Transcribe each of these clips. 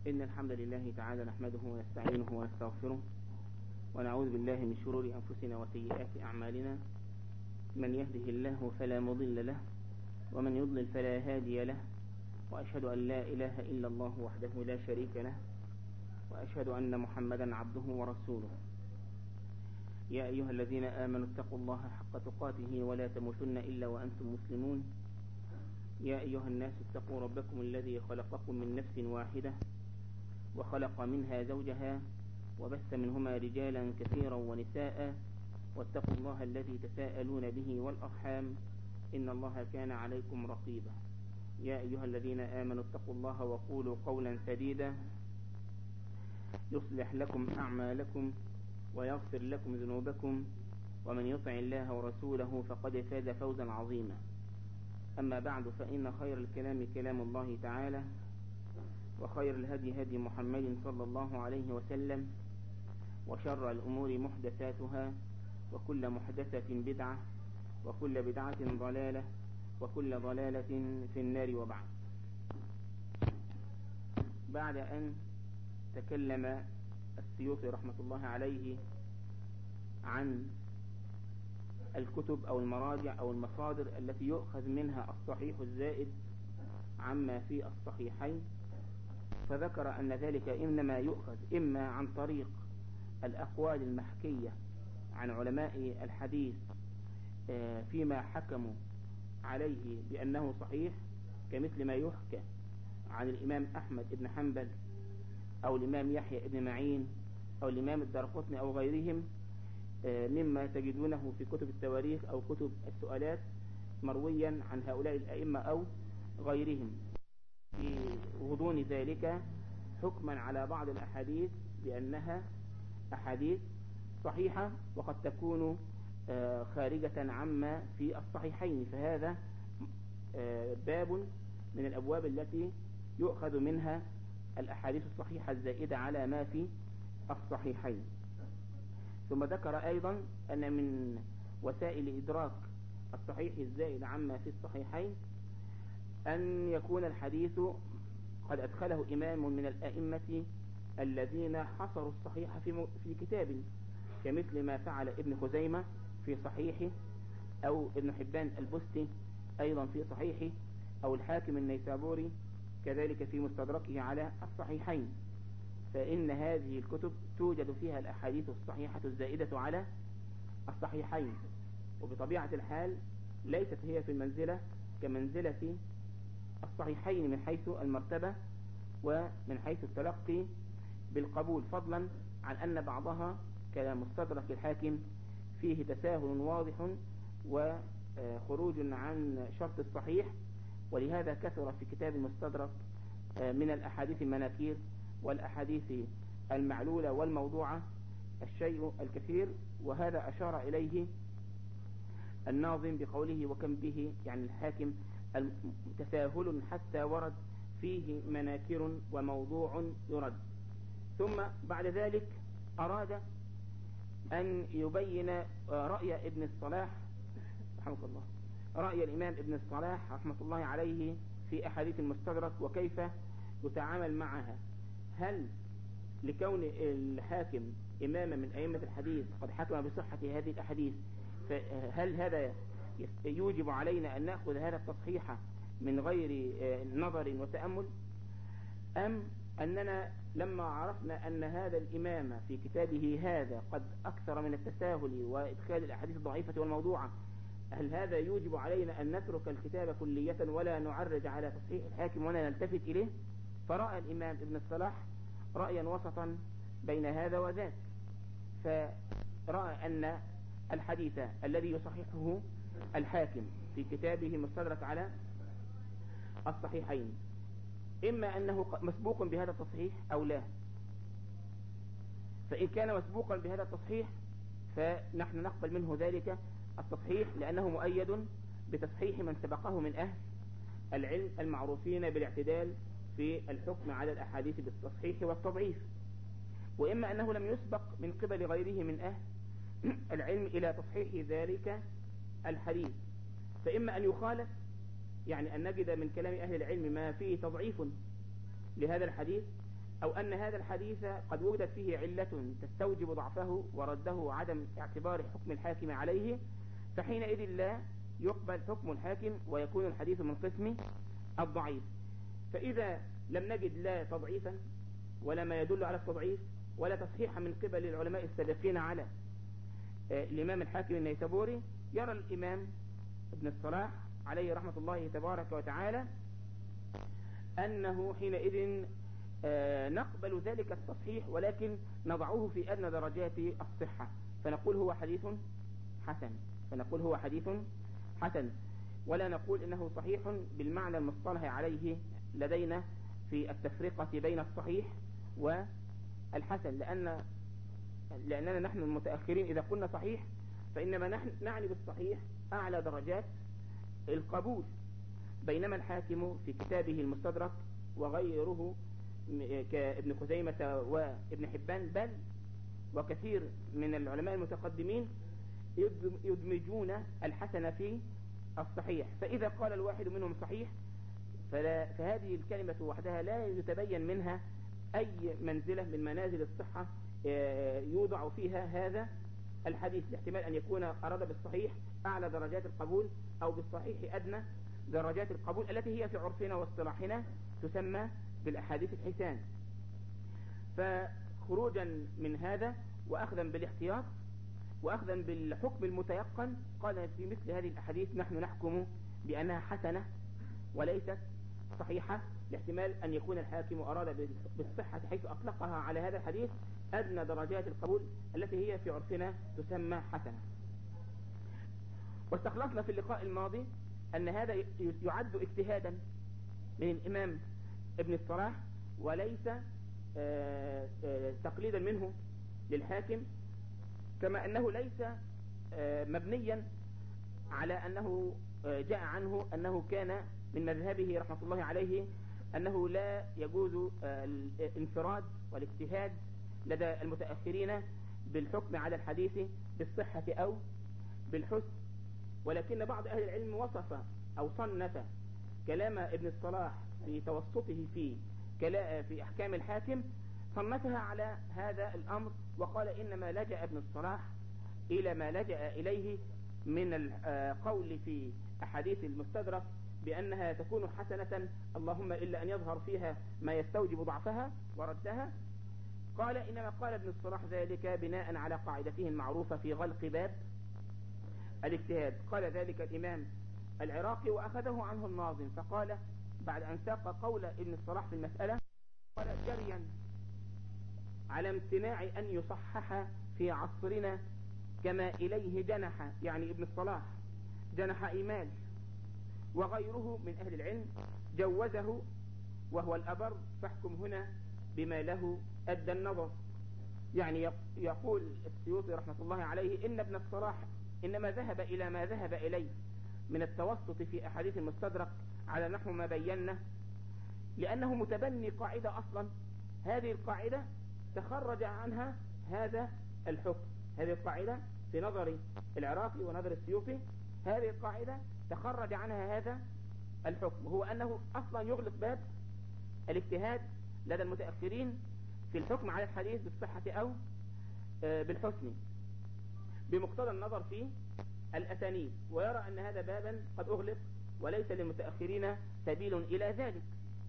إن الحمد لله تعالى نحمده ونستعينه ونستغفره ونعوذ بالله من شرور أنفسنا وسيئات أعمالنا. من يهده الله فلا مضل له ومن يضلل فلا هادي له، وأشهد أن لا إله إلا الله وحده لا شريك له، وأشهد أن محمدا عبده ورسوله. يا أيها الذين آمنوا اتقوا الله حق تقاته ولا تموتن إلا وأنتم مسلمون. يا أيها الناس اتقوا ربكم الذي خلقكم من نفس واحدة وخلق منها زوجها وبث منهما رجالا كثيرا ونساء، واتقوا الله الذي تساءلون به والأرحام إن الله كان عليكم رقيبا. يا أيها الذين آمنوا اتقوا الله وقولوا قولا سديدا يصلح لكم أعمالكم ويغفر لكم ذنوبكم، ومن يطع الله ورسوله فقد فاز فوزا عظيما. أما بعد، فإن خير الكلام كلام الله تعالى، وخير الهدي هدي محمد صلى الله عليه وسلم، وشر الأمور محدثاتها، وكل محدثة بدعة، وكل بدعة ضلالة، وكل ضلالة في النار. وبعد، بعد أن تكلم السيوطي رحمة الله عليه عن الكتب أو المراجع أو المصادر التي يؤخذ منها الصحيح الزائد عما في الصحيحين، فذكر أن ذلك إنما يؤخذ إما عن طريق الأقوال المحكية عن علماء الحديث فيما حكموا عليه بأنه صحيح، كمثل ما يحكى عن الإمام أحمد بن حنبل أو الإمام يحيى بن معين أو الإمام الدارقطني أو غيرهم، مما تجدونه في كتب التواريخ أو كتب السؤالات مرويا عن هؤلاء الأئمة أو غيرهم، في غضون ذلك حكما على بعض الأحاديث بأنها أحاديث صحيحة وقد تكون خارجة عما في الصحيحين. فهذا باب من الأبواب التي يؤخذ منها الأحاديث الصحيحة الزائدة على ما في الصحيحين. ثم ذكر أيضا أن من وسائل إدراك الصحيح الزائد عما في الصحيحين أن يكون الحديث قد أدخله إمام من الأئمة الذين حصروا الصحيح في كتاب، كمثل ما فعل ابن خزيمة في صحيحه، أو ابن حبان البستي أيضا في صحيحه، أو الحاكم النيسابوري كذلك في مستدركه على الصحيحين. فإن هذه الكتب توجد فيها الأحاديث الصحيحة الزائدة على الصحيحين، وبطبيعة الحال ليست هي في المنزلة كمنزلة الصحيحين من حيث المرتبة ومن حيث التلقي بالقبول، فضلا عن أن بعضها كمستدرك الحاكم فيه تساهل واضح وخروج عن شرط الصحيح، ولهذا كثر في كتاب المستدرك من الأحاديث المناكير والأحاديث المعلولة والموضوعة الشيء الكثير. وهذا أشار إليه الناظم بقوله: وكم به، يعني الحاكم، تساهل حتى ورد فيه مناكر وموضوع يرد. ثم بعد ذلك أراد أن يبين رأي ابن الصلاح رحمه الله، رأي الإمام ابن الصلاح رحمة الله عليه في أحاديث المستدرك وكيف يتعامل معها. هل لكون الحاكم إماما من أئمة الحديث قد حكم بصحة هذه الأحاديث، فهل هذا يوجب علينا أن نأخذ هذا التصحيح من غير نظر وتأمل، أم أننا لما عرفنا أن هذا الإمام في كتابه هذا قد أكثر من التساهل وإدخال الأحاديث الضعيفة والموضوعة، هل هذا يوجب علينا أن نترك الكتاب كلية ولا نعرج على تصحيح الحاكم ولا نلتفت إليه؟ فرأى الإمام ابن الصلاح رأيا وسطا بين هذا وذاك، فرأى أن الحديث الذي يصححه الحاكم في كتابه المستدرك على الصحيحين إما أنه مسبوق بهذا التصحيح أو لا. فإن كان مسبوقا بهذا التصحيح فنحن نقبل منه ذلك التصحيح، لأنه مؤيد بتصحيح من سبقه من أهل العلم المعروفين بالاعتدال في الحكم على الأحاديث بالتصحيح والتضعيف. وإما أنه لم يسبق من قبل غيره من أهل العلم إلى تصحيح ذلك الحديث، فإما أن يخالف، يعني أن نجد من كلام أهل العلم ما فيه تضعيف لهذا الحديث، أو أن هذا الحديث قد وجدت فيه علة تستوجب ضعفه ورده عدم اعتبار حكم الحاكم عليه، فحينئذ لا يقبل حكم الحاكم ويكون الحديث من قسم الضعيف. فإذا لم نجد لا تضعيفا ولا ما يدل على التضعيف ولا تصحيحا من قبل العلماء السابقين على الإمام الحاكم النيسابوري، يرى الإمام ابن الصلاح عليه رحمة الله تبارك وتعالى أنه حينئذ نقبل ذلك التصحيح ولكن نضعه في أدنى درجات الصحة، فنقول هو حديث حسن، ولا نقول إنه صحيح بالمعنى المصطلح عليه لدينا في التفرقة بين الصحيح والحسن، لأننا نحن المتأخرين إذا قلنا صحيح فإنما نحن نعني بالصحيح أعلى درجات القبول، بينما الحاكم في كتابه المستدرك وغيره كابن خزيمة وابن حبان بل وكثير من العلماء المتقدمين يدمجون الحسن في الصحيح، فإذا قال الواحد منهم صحيح فهذه الكلمة وحدها لا يتبين منها أي منزلة من منازل الصحة يوضع فيها هذا الحديث، لاحتمال أن يكون أراد بالصحيح أعلى درجات القبول أو بالصحيح أدنى درجات القبول التي هي في عرفنا واصطلاحنا تسمى بالأحاديث الحسان. فخروجا من هذا وأخذا بالاحتياط وأخذا بالحكم المتيقن قال في مثل هذه الأحاديث نحن نحكم بأنها حسنة وليست صحيحة، لاحتمال أن يكون الحاكم أراد بالصحة حيث أطلقها على هذا الحديث أدنى درجات القبول التي هي في عرفنا تسمى حسنة. واستخلصنا في اللقاء الماضي أن هذا يعد اجتهادا من الإمام ابن الصلاح وليس تقليدا منه للحاكم، كما أنه ليس مبنيا على أنه جاء عنه أنه كان من مذهبه رحمة الله عليه أنه لا يجوز الانفراد والاجتهاد لدى المتأخرين بالحكم على الحديث بالصحة أو بالحسن، ولكن بعض أهل العلم وصف أو صنف كلام ابن الصلاح في توسطه في أحكام الحاكم، صنفها على هذا الأمر وقال إنما لجأ ابن الصلاح إلى ما لجأ إليه من القول في أحاديث المستدرك بأنها تكون حسنة اللهم إلا أن يظهر فيها ما يستوجب ضعفها وردها. قال إنما قال ابن الصلاح ذلك بناء على قاعدته المعروفة في غلق باب الاجتهاد. قال ذلك الإمام العراقي وأخذه عنه الناظم، فقال بعد أن ساق قول ابن الصلاح في المسألة قال جريا على امتناع أن يصحح في عصرنا كما إليه جنح، يعني ابن الصلاح جنح إيمال، وغيره من أهل العلم جوزه وهو الأبر، فاحكم هنا بما له أدى النظر. يعني يقول السيوطي رحمة الله عليه إن ابن الصلاح إنما ذهب إلى ما ذهب إليه من التوسط في أحاديث المستدرك على نحو ما بينا لأنه متبني قاعدة أصلا، هذه القاعدة تخرج عنها هذا الحكم، هذه القاعدة في نظر العراقي ونظر السيوطي هذه القاعدة تخرج عنها هذا الحكم، هو أنه أصلا يغلق باب الاجتهاد لدى المتأخرين في الحكم على الحديث بالصحة أو بالحسن بمقتضى النظر في الأسانيد، ويرى أن هذا بابا قد أغلق وليس للمتأخرين سبيل إلى ذلك.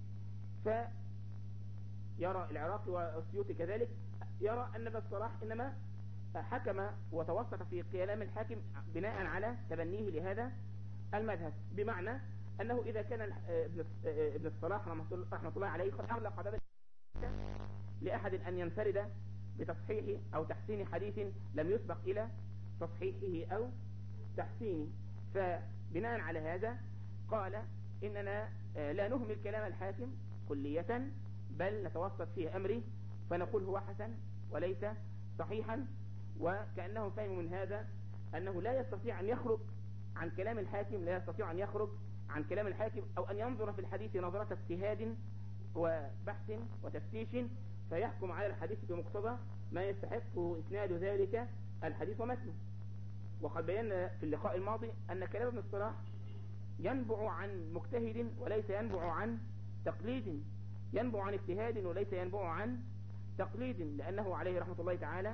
فيرى العراقي والسيوطي كذلك يرى أن ابن الصلاح إنما حكم وتوسط في كلام الحاكم بناء على تبنيه لهذا المذهب، بمعنى أنه إذا كان ابن الصلاح رحمة الله عليه قد أغلق باب لأحد أن ينفرد بتصحيح أو تحسين حديث لم يسبق إلى تصحيحه أو تحسينه، فبناء على هذا قال إننا لا نهمل كلام الحاكم كلية بل نتوسط فيه أمري فنقول هو حسن وليس صحيحا، وكأنه فهم من هذا أنه لا يستطيع أن يخرج عن كلام الحاكم، لا يستطيع أن يخرج عن كلام الحاكم أو أن ينظر في الحديث نظرة اجتهاد وبحث وتفتيش فيحكم على الحديث بمقتضى ما يستحق إسناد ذلك الحديث ومتنه. وقد بينا في اللقاء الماضي أن كلام ابن الصلاح ينبع عن مجتهد وليس ينبع عن تقليد، ينبع عن اجتهاد وليس ينبع عن تقليد، لأنه عليه رحمة الله تعالى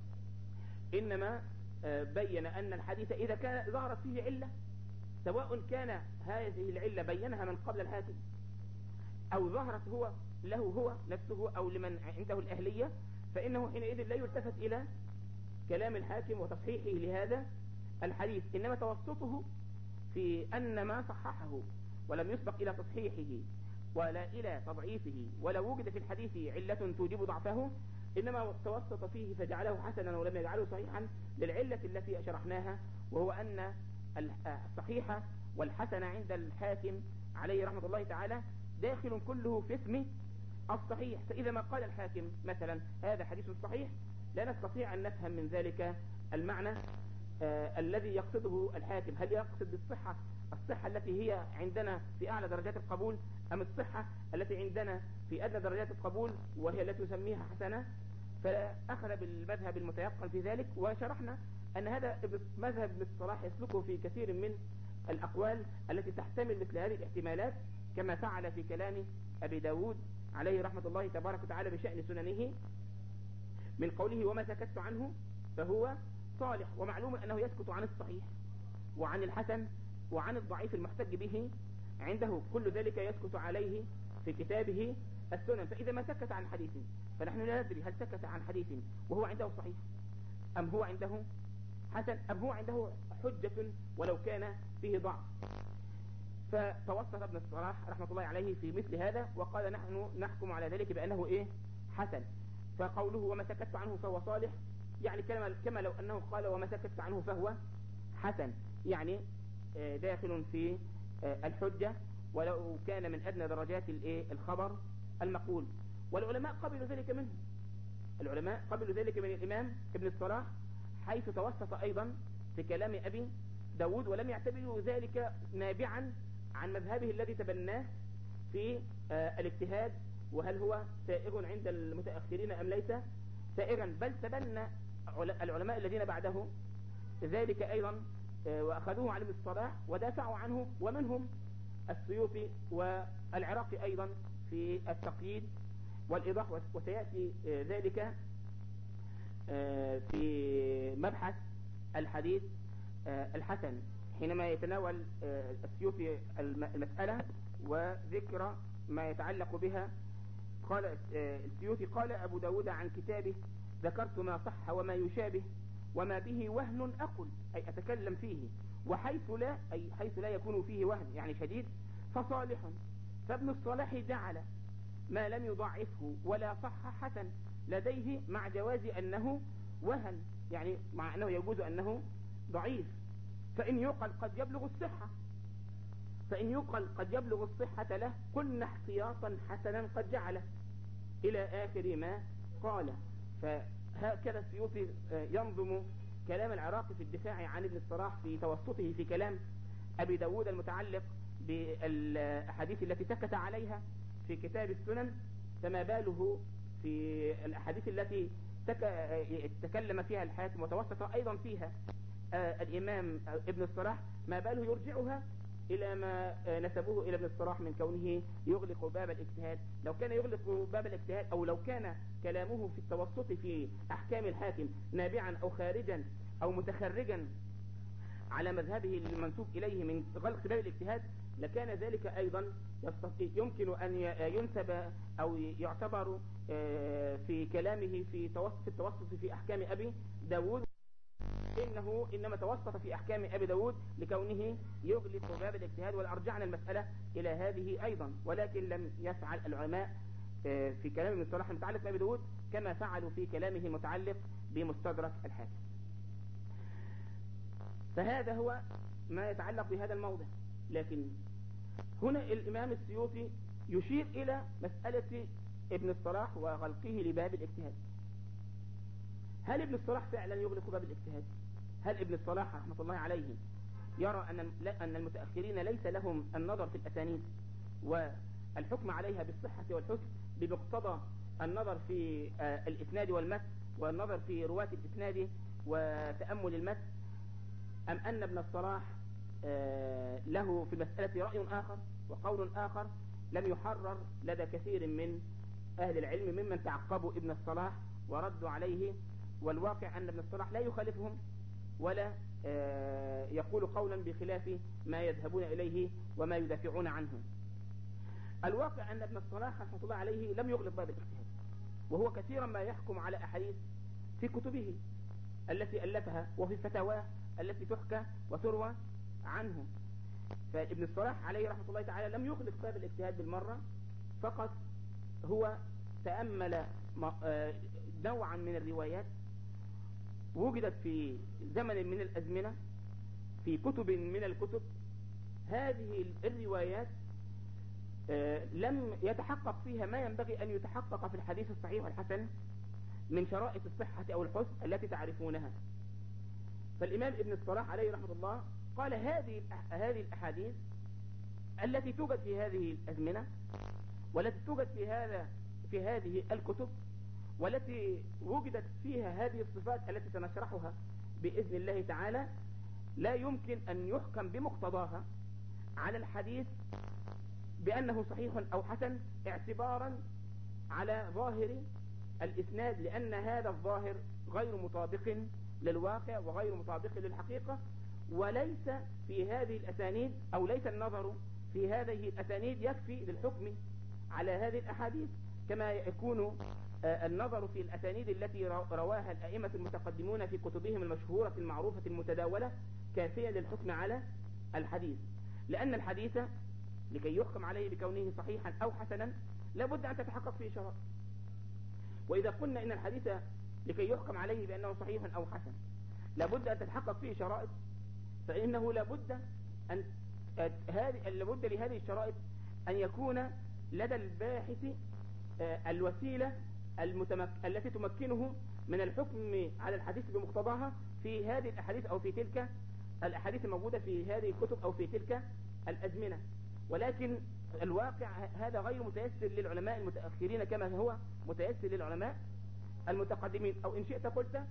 إنما بين أن الحديث إذا كان ظهرت فيه علة، سواء كان هذه العلة بينها من قبل الحاكم أو ظهرت هو نفسه أو لمن عنده الأهلية، فإنه حينئذ لا يلتفت إلى كلام الحاكم وتصحيحه لهذا الحديث، إنما توسطه في أن ما صححه ولم يسبق إلى تصحيحه ولا إلى تضعيفه ولا وجد في الحديث علة توجب ضعفه، إنما توسط فيه فجعله حسنا ولم يجعله صحيحا للعلة التي شرحناها، وهو أن الصحيح والحسن عند الحاكم عليه رحمة الله تعالى داخل كله في اسم الصحيح. فإذا ما قال الحاكم مثلا هذا حديث صحيح، لا نستطيع أن نفهم من ذلك المعنى الذي يقصده الحاكم. هل يقصد الصحة التي هي عندنا في أعلى درجات القبول، أم الصحة التي عندنا في أدنى درجات القبول وهي التي نسميها حسنة؟ فأخذ بالمذهب المتيقن في ذلك، وشرحنا أن هذا مذهب ابن الصلاح يسلكه في كثير من الأقوال التي تحتمل مثل هذه الاحتمالات، كما فعل في كلام أبي داود عليه رحمة الله تبارك وتعالى بشأن سننه من قوله وما سكت عنه فهو صالح. ومعلوم أنه يسكت عن الصحيح وعن الحسن وعن الضعيف المحتج به عنده، كل ذلك يسكت عليه في كتابه السنن. فإذا ما سكت عن حديث فنحن لا ندري هل سكت عن حديث وهو عنده صحيح، أم هو عنده حسن، أم هو عنده حجة ولو كان فيه ضعف. فتوسط ابن الصلاح رحمة الله عليه في مثل هذا وقال نحن نحكم على ذلك بأنه حسن. فقوله وما سكت عنه فهو صالح، يعني كما لو أنه قال وما سكت عنه فهو حسن، يعني داخل في الحجة ولو كان من أدنى درجات الخبر المقول. والعلماء قبلوا ذلك منه، العلماء قبلوا ذلك من الإمام ابن الصلاح، حيث توسط أيضا في كلام أبي داود ولم يعتبروا ذلك نابعا عن مذهبه الذي تبناه في الاجتهاد، وهل هو سائغ عند المتأخرين أم ليس سائغا، بل تبنى العلماء الذين بعده ذلك أيضا وأخذوه عن ابن الصلاح ودافعوا عنه، ومنهم السيوطي والعراقي أيضا في التقييد والإيضاح، وسيأتي ذلك في مبحث الحديث الحسن حينما يتناول السيوطي المسألة وذكر ما يتعلق بها. قال السيوطي قال أبو داود عن كتابه ذكرت ما صح وما يشابه وما به وهن أقل، أي أتكلم فيه، وحيث لا أي حيث لا يكون فيه وهن يعني شديد فصالح. فابن الصلاح جعل ما لم يضعفه ولا صح حسن لديه مع جواز أنه وهن، يعني مع أنه يجوز أنه ضعيف. فإن يقل قد يبلغ الصحة له قلنا احتياطا حسنا قد جعله إلى آخر ما قال. فهكذا السيوطي ينظم كلام العراقي في الدفاع عن ابن الصلاح في توسطه في كلام أبي داود المتعلق بالأحاديث التي سكت عليها في كتاب السنن، فما باله في الأحاديث التي تكلم فيها الحاكم وتوسط أيضا فيها الإمام ابن الصلاح، ما باله يرجعها إلى ما نسبوه إلى ابن الصلاح من كونه يغلق باب الاجتهاد. لو كان يغلق باب الاجتهاد أو لو كان كلامه في التوسط في أحكام الحاكم نابعا أو خارجا أو متخرجا على مذهبه المنسوب إليه من غلق باب الاجتهاد، لكان ذلك أيضا يمكن أن ينسب أو يعتبر في كلامه في التوسط في أحكام أبي داود إنه إنما توسط في أحكام أبي داود لكونه يغلق باب الاجتهاد، والأرجعنا المسألة إلى هذه أيضا. ولكن لم يفعل العلماء في كلام ابن الصلاح المتعلق بأبي داود كما فعلوا في كلامه المتعلق بمستدرك الحاكم. فهذا هو ما يتعلق بهذا الموضع. لكن هنا الإمام السيوطي يشير إلى مسألة ابن الصلاح وغلقه لباب الاجتهاد. هل ابن الصلاح فعلا يغلق باب الاجتهاد؟ هل ابن الصلاح رحمة الله عليه يرى أن المتأخرين ليس لهم النظر في الأسانيد والحكم عليها بالصحة والحسن بمقتضى النظر في الإسناد والمتن والنظر في رواة الإسناد وتأمل المتن، أم أن ابن الصلاح له في المسألة رأي آخر وقول آخر لم يحرر لدى كثير من أهل العلم ممن تعقبوا ابن الصلاح وردوا عليه، والواقع أن ابن الصلاح لا يخالفهم ولا يقول قولا بخلاف ما يذهبون إليه وما يدافعون عنه. الواقع أن ابن الصلاح رحمة الله عليه لم يغلق باب الاجتهاد، وهو كثيرا ما يحكم على أحاديث في كتبه التي ألفها وفي فتاواه التي تحكى وتروى عنه. فابن الصلاح عليه رحمة الله تعالى لم يغلق باب الاجتهاد بالمرة، فقط هو تأمل نوعا من الروايات وجدت في زمن من الأزمنة في كتب من الكتب. هذه الروايات لم يتحقق فيها ما ينبغي أن يتحقق في الحديث الصحيح والحسن من شرائط الصحة أو الحسن التي تعرفونها. فالإمام ابن الصلاح عليه رحمة الله قال هذه الأحاديث التي توجد في هذه الأزمنة والتي توجد في هذه الكتب والتي وجدت فيها هذه الصفات التي سنشرحها بإذن الله تعالى، لا يمكن أن يحكم بمقتضاها على الحديث بأنه صحيح أو حسن اعتبارا على ظاهر الإسناد، لأن هذا الظاهر غير مطابق للواقع وغير مطابق للحقيقة، وليس في هذه الأسانيد أو ليس النظر في هذه الأسانيد يكفي للحكم على هذه الأحاديث، كما يكون النظر في الأسانيد التي رواها الأئمة المتقدمون في كتبهم المشهورة المعروفة المتداولة كافية للحكم على الحديث. لأن الحديث لكي يحكم عليه بكونه صحيحا أو حسنا لابد أن تتحقق فيه شرائط. وإذا قلنا إن الحديث لكي يحكم عليه بأنه صحيح أو حسن لابد أن تتحقق فيه شرائط، فإنه لابد لهذه الشرائط أن يكون لدى الباحث الوسيلة التي تمكنه من الحكم على الحديث بمقتضاها في هذه الأحاديث أو في تلك الأحاديث الموجودة في هذه الكتب أو في تلك الأزمنة. ولكن الواقع هذا غير متيسر للعلماء المتأخرين كما هو متيسر للعلماء المتقدمين، أو إن شئت قلت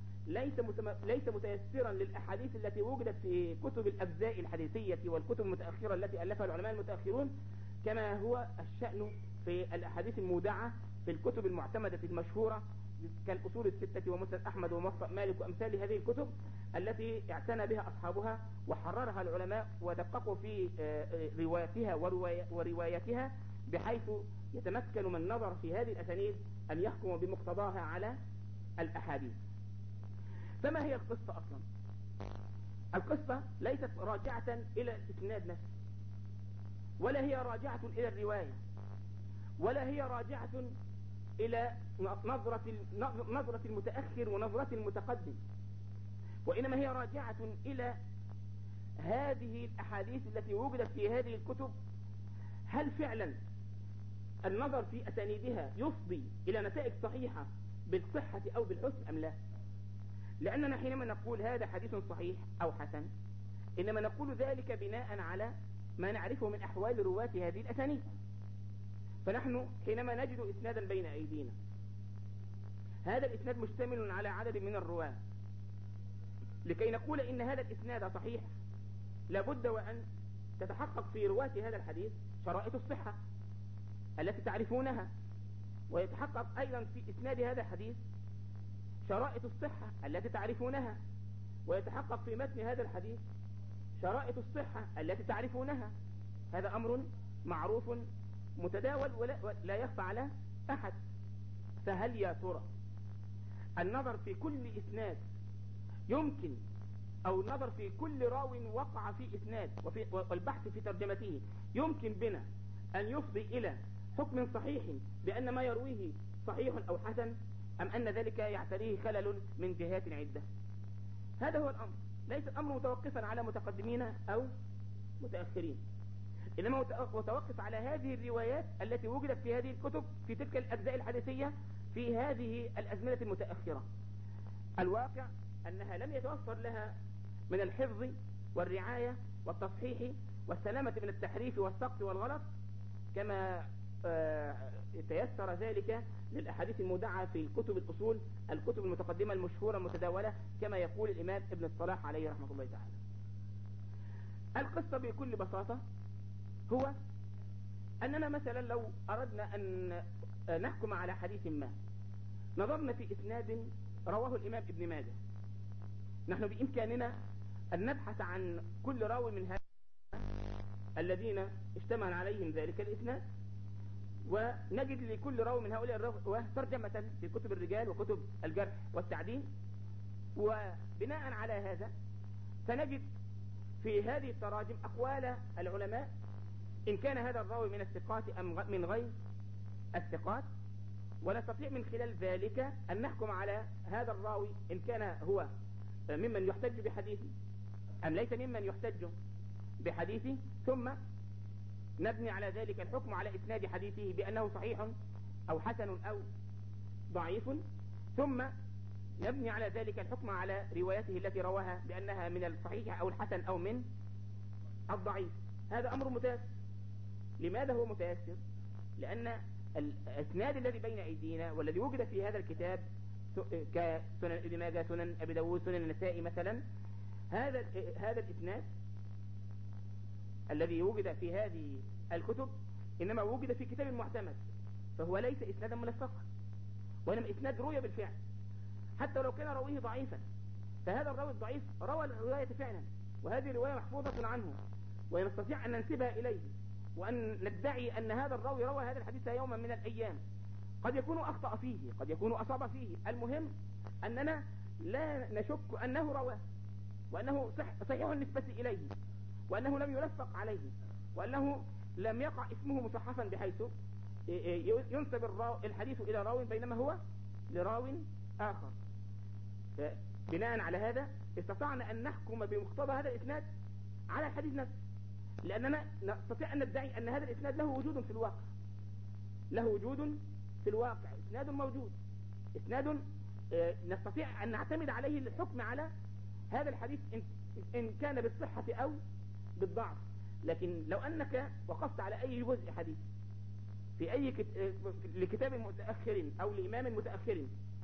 ليس متيسرا للأحاديث التي وجدت في كتب الأجزاء الحديثية والكتب المتأخرة التي ألفها العلماء المتأخرون، كما هو الشأن في الأحاديث المودعة في الكتب المعتمدة المشهورة كالأصول الستة ومسند أحمد وموطأ مالك وأمثال هذه الكتب التي اعتنى بها أصحابها وحررها العلماء ودققوا في رواياتها ورواياتها، بحيث يتمكن من نظر في هذه الأسانيد أن يحكم بمقتضاها على الأحاديث. فما هي القصة أصلا؟ القصة ليست راجعة إلى الإسناد نفسه، ولا هي راجعة إلى الرواية، ولا هي راجعة إلى نظرة المتأخر ونظرة المتقدم، وإنما هي راجعة إلى هذه الأحاديث التي وجدت في هذه الكتب. هل فعلا النظر في أسانيدها يفضي إلى نتائج صحيحة بالصحة أو بالحسن أم لا؟ لأننا حينما نقول هذا حديث صحيح أو حسن إنما نقول ذلك بناء على ما نعرفه من أحوال رواة هذه الأسانيد. فنحن حينما نجد إسنادا بين أيدينا، هذا الإسناد مشتمل على عدد من الرواة، لكي نقول إن هذا الإسناد صحيح لابد وأن تتحقق في رواة هذا الحديث شرائط الصحة التي تعرفونها، ويتحقق أيضا في إسناد هذا الحديث شرائط الصحة التي تعرفونها، ويتحقق في متن هذا الحديث شرائط الصحة التي تعرفونها. هذا أمر معروف متداول ولا يخفى على أحد. فهل يا ترى النظر في كل إسناد يمكن، أو النظر في كل راو وقع في إسناد والبحث في ترجمته يمكن بنا أن يفضي إلى حكم صحيح بأن ما يرويه صحيح أو حسن، أم أن ذلك يعتريه خلل من جهات عدة؟ هذا هو الأمر. ليس الأمر متوقفا على متقدمين أو متأخرين، إنما متوقف على هذه الروايات التي وجدت في هذه الكتب في تلك الأجزاء الحديثية في هذه الأزمنة المتأخرة. الواقع أنها لم يتوفر لها من الحفظ والرعاية والتصحيح والسلامة من التحريف والسقط والغلط كما تيسر ذلك للأحاديث المودعة في كتب الأصول، الكتب المتقدمة المشهورة المتداولة، كما يقول الإمام ابن الصلاح عليه رحمة الله تعالى. القصة بكل بساطة هو أننا مثلا لو أردنا أن نحكم على حديث ما، نظرنا في إسناد رواه الإمام ابن ماجه، نحن بإمكاننا أن نبحث عن كل راوي من هؤلاء الذين اشتمل عليهم ذلك الإسناد، ونجد لكل راوي من هؤلاء الرواه ترجمة في كتب الرجال وكتب الجرح والتعديل، وبناء على هذا سنجد في هذه التراجم أقوال العلماء إن كان هذا الراوي من الثقات أم من غير الثقات، ونستطيع من خلال ذلك أن نحكم على هذا الراوي إن كان هو ممن يحتج بحديثه أم ليس ممن يحتج بحديثه، ثم نبني على ذلك الحكم على إسناد حديثه بأنه صحيح أو حسن أو ضعيف، ثم نبني على ذلك الحكم على روايته التي رواها بأنها من الصحيح أو الحسن أو من الضعيف. هذا أمر متيسر. لماذا هو متيسر؟ لأن الإسناد الذي بين أيدينا والذي وجد في هذا الكتاب كسنن ابن ماجه، سنن أبي داود، سنن النسائي مثلا، هذا الإسناد الذي وجد في هذه الكتب إنما وجد في كتاب معتمد، فهو ليس إسنادا ملفقا، وإنما إسناد روي بالفعل. حتى لو كان راويه ضعيفا، فهذا الراوي الضعيف روى الرواية فعلا، وهذه الرواية محفوظة عنه، ونستطيع أن ننسبها إليه، وأن ندعي أن هذا الراوي روى هذا الحديث يوما من الأيام. قد يكون أخطأ فيه، قد يكون أصاب فيه، المهم أننا لا نشك أنه رواه، وأنه صحيح النسبة إليه، وأنه لم يلفق عليه، وأنه لم يقع اسمه مصحفا بحيث ينسب الحديث إلى راو بينما هو لراو آخر. بناء على هذا استطعنا أن نحكم بمقتضى هذا الإسناد على الحديث نفسه، لأننا نستطيع أن ندعي أن هذا الإسناد له وجود في الواقع، له وجود في الواقع، إسناد موجود، إسناد نستطيع أن نعتمد عليه للحكم على هذا الحديث إن كان بالصحة أو بالضعف. لكن لو أنك وقفت على أي جزء حديث في أي لكتاب متأخر أو لإمام متأخر،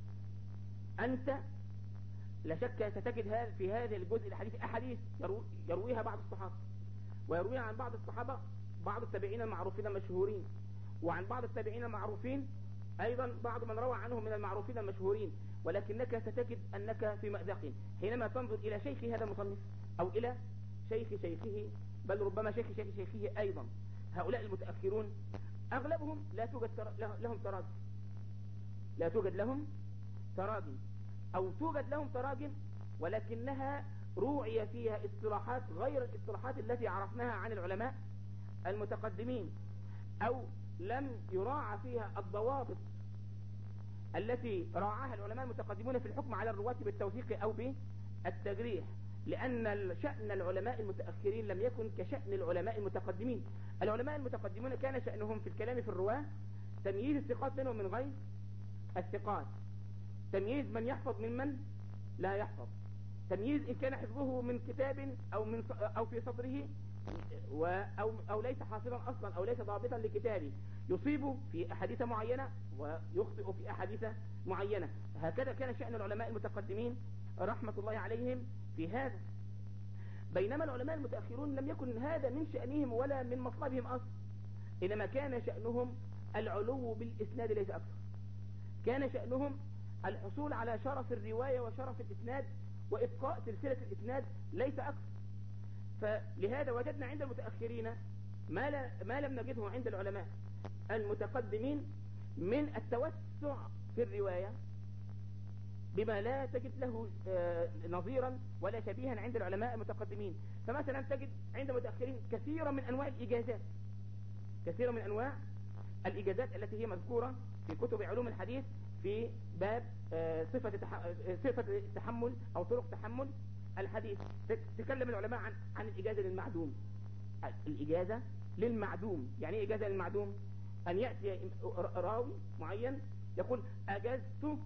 أنت لا شك ستجد في هذا الجزء الحديث أحاديث يرويها بعض الصحابة، ويرويها عن بعض الصحابة بعض التابعين المعروفين المشهورين، وعن بعض التابعين المعروفين أيضا بعض من روى عنهم من المعروفين المشهورين، ولكنك ستجد أنك في مأزق حينما تنظر إلى شيخ هذا المصنف أو إلى شيخ شيخه، بل ربما شيخ شيخه أيضا. هؤلاء المتأخرون أغلبهم لا توجد لهم تراجم، لا توجد لهم تراجم، أو توجد لهم تراجم ولكنها روعي فيها اصطلاحات غير الاصطلاحات التي عرفناها عن العلماء المتقدمين، أو لم يراعى فيها الضوابط التي راعاها العلماء المتقدمون في الحكم على الرواة بالتوثيق أو بالتجريح، لأن شأن العلماء المتأخرين لم يكن كشأن العلماء المتقدمين. العلماء المتقدمون كان شأنهم في الكلام في الرواة تمييز الثقات منهم من غير الثقات، تمييز من يحفظ ممن لا يحفظ، تمييز إن كان حفظه من كتاب أو في صدره أو ليس حافظا أصلا أو ليس ضابطا لكتابه، يصيب في أحاديث معينة ويخطئ في أحاديث معينة. هكذا كان شأن العلماء المتقدمين رحمة الله عليهم في هذا، بينما العلماء المتأخرون لم يكن هذا من شأنهم ولا من مطلبهم أصلا، إنما كان شأنهم العلو بالإسناد ليس أكثر، كان شأنهم الحصول على شرف الرواية وشرف الإسناد وإبقاء سلسلة الإسناد ليس أكثر. فلهذا وجدنا عند المتأخرين ما لم نجده عند العلماء المتقدمين من التوسع في الرواية بما لا تجد له نظيرا ولا شبيها عند العلماء المتقدمين. فمثلا تجد عند المتأخرين كثيرا من أنواع الإجازات، كثيرا من أنواع الإجازات التي هي مذكورة في كتب علوم الحديث في باب صفة التحمل أو طرق تحمل الحديث. تكلم العلماء عن الإجازة للمعدوم. الإجازة للمعدوم يعني إيه إجازة للمعدوم؟ أن يأتي راوي معين يقول أجزت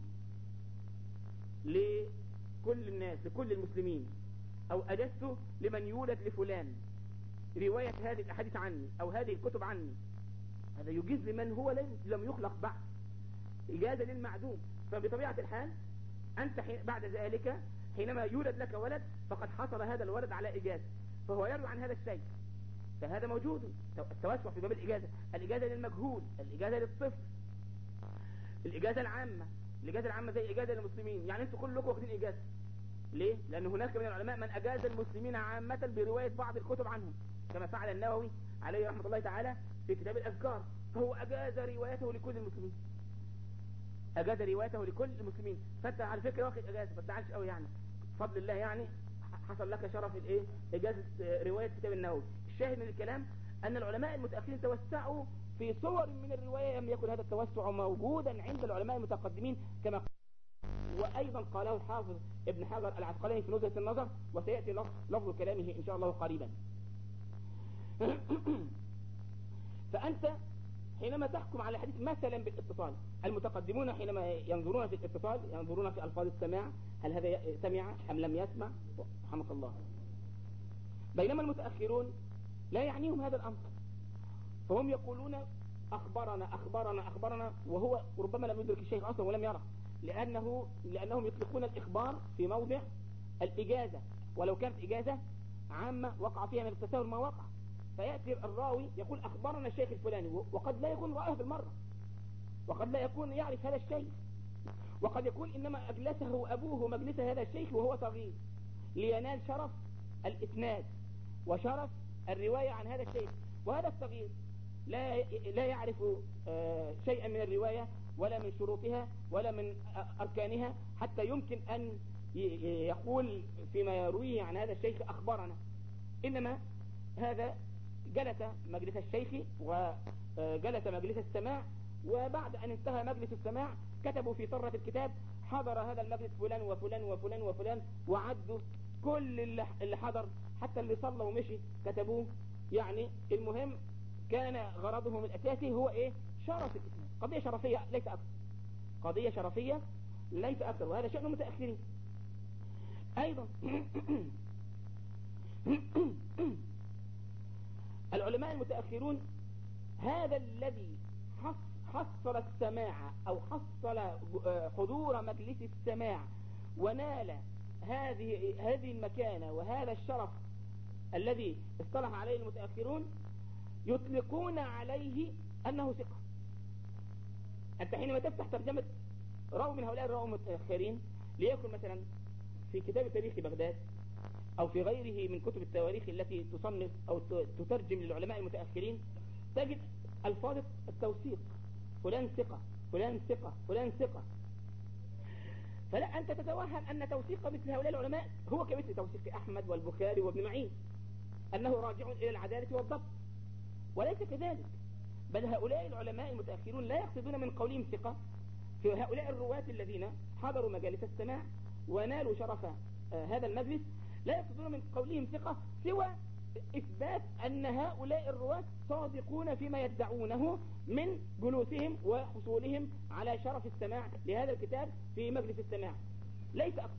لكل الناس لكل المسلمين، أو أجزت لمن يولد لفلان رواية هذه الأحاديث عني أو هذه الكتب عني. هذا يجيز لمن هو لم يخلق بعد، إجازة للمعدوم. فبطبيعة الحال أنت بعد ذلك حينما يولد لك ولد فقد حصل هذا الولد على إجازة، فهو يروي عن هذا الشيء، فهذا موجود. التوسع في باب الإجازة للمجهول، الإجازة للطفل، الإجازة العامة. الإجازة العامة زي إجازة للمسلمين، يعني أنتوا كلكم واخدين إجازة. ليه؟ لأن هناك من العلماء من أجاز المسلمين عامة برواية بعض الكتب عنهم، كما فعل النووي عليه رحمة الله تعالى في كتاب الأذكار، فهو أجاز روايته لكل المسلمين، أجاز روايته لكل المسلمين. فأنت على فكرة واخد إجازة، ما تزعلش قوي يعني، بفضل الله يعني حصل لك شرف الإيه؟ إجازة رواية كتاب النووي. الشاهد من الكلام أن العلماء المتأخرين توسعوا في صور من الرواية لم يكن هذا التوسع موجودا عند العلماء المتقدمين، كما وأيضا قاله الحافظ ابن حجر العسقلاني في نزهة النظر، وسيأتي لفظ كلامه إن شاء الله قريبا. فأنت حينما تحكم على حديث مثلا بالاتصال، المتقدمون حينما ينظرون في الاتصال ينظرون في ألفاظ السماع، هل هذا سمع أم لم يسمع، رحمك الله. بينما المتأخرون لا يعنيهم هذا الأمر، فهم يقولون أخبرنا أخبرنا أخبرنا، وهو ربما لم يدرك الشيخ أصلا ولم يرى، لأنهم يطلقون الإخبار في موضع الإجازة، ولو كانت إجازة عامة وقع فيها من التساهل ما وقع، فيأتي الراوي يقول أخبرنا الشيخ الفلاني، وقد لا يكون رأيه بالمرة، وقد لا يكون يعرف هذا الشيخ، وقد يكون إنما أجلسه أبوه مجلس هذا الشيخ وهو صغير لينال شرف الإسناد وشرف الرواية عن هذا الشيخ، وهذا الصغير لا يعرف شيئا من الرواية ولا من شروطها ولا من أركانها، حتى يمكن أن يقول فيما يرويه عن هذا الشيخ أخبرنا. إنما هذا جلس مجلس الشيخ وجلس مجلس السماع، وبعد أن انتهى مجلس السماع كتبوا في طرة الكتاب حضر هذا المجلس فلان وفلان وفلان وفلان، وعدوا كل اللي حضر حتى اللي صلى ومشي كتبوه. يعني المهم كان غرضهم الأساسي هو إيه؟ شرف الإسلام، قضية شرفية ليس أكثر، قضية شرفية ليس أكثر، وهذا شأن المتأخرين أيضا. العلماء المتأخرون هذا الذي حصل السماع أو حصل حضور مجلس السماع ونال هذه المكانة وهذا الشرف الذي اصطلح عليه المتأخرون يطلقون عليه أنه ثقة. أنت حينما تفتح ترجمة راوي من هؤلاء الراوي المتأخرين، ليكن مثلا في كتاب تاريخ بغداد أو في غيره من كتب التواريخ التي تصنف أو تترجم للعلماء المتأخرين، تجد ألفاظ التوثيق، فلان ثقة فلان ثقة فلان ثقة. فلا أنت تتوهم أن توثيق مثل هؤلاء العلماء هو كمثل توثيق أحمد والبخاري وابن معين، أنه راجع إلى العدالة والضبط، وليس كذلك. بل هؤلاء العلماء المتأخرون لا يقصدون من قولهم ثقة في هؤلاء الرواة الذين حضروا مجالس السماع ونالوا شرف هذا المجلس، لا يقصدون من قولهم ثقة سوى إثبات أن هؤلاء الرواة صادقون فيما يدعونه من جلوسهم وحصولهم على شرف السماع لهذا الكتاب في مجلس السماع، ليس أكثر.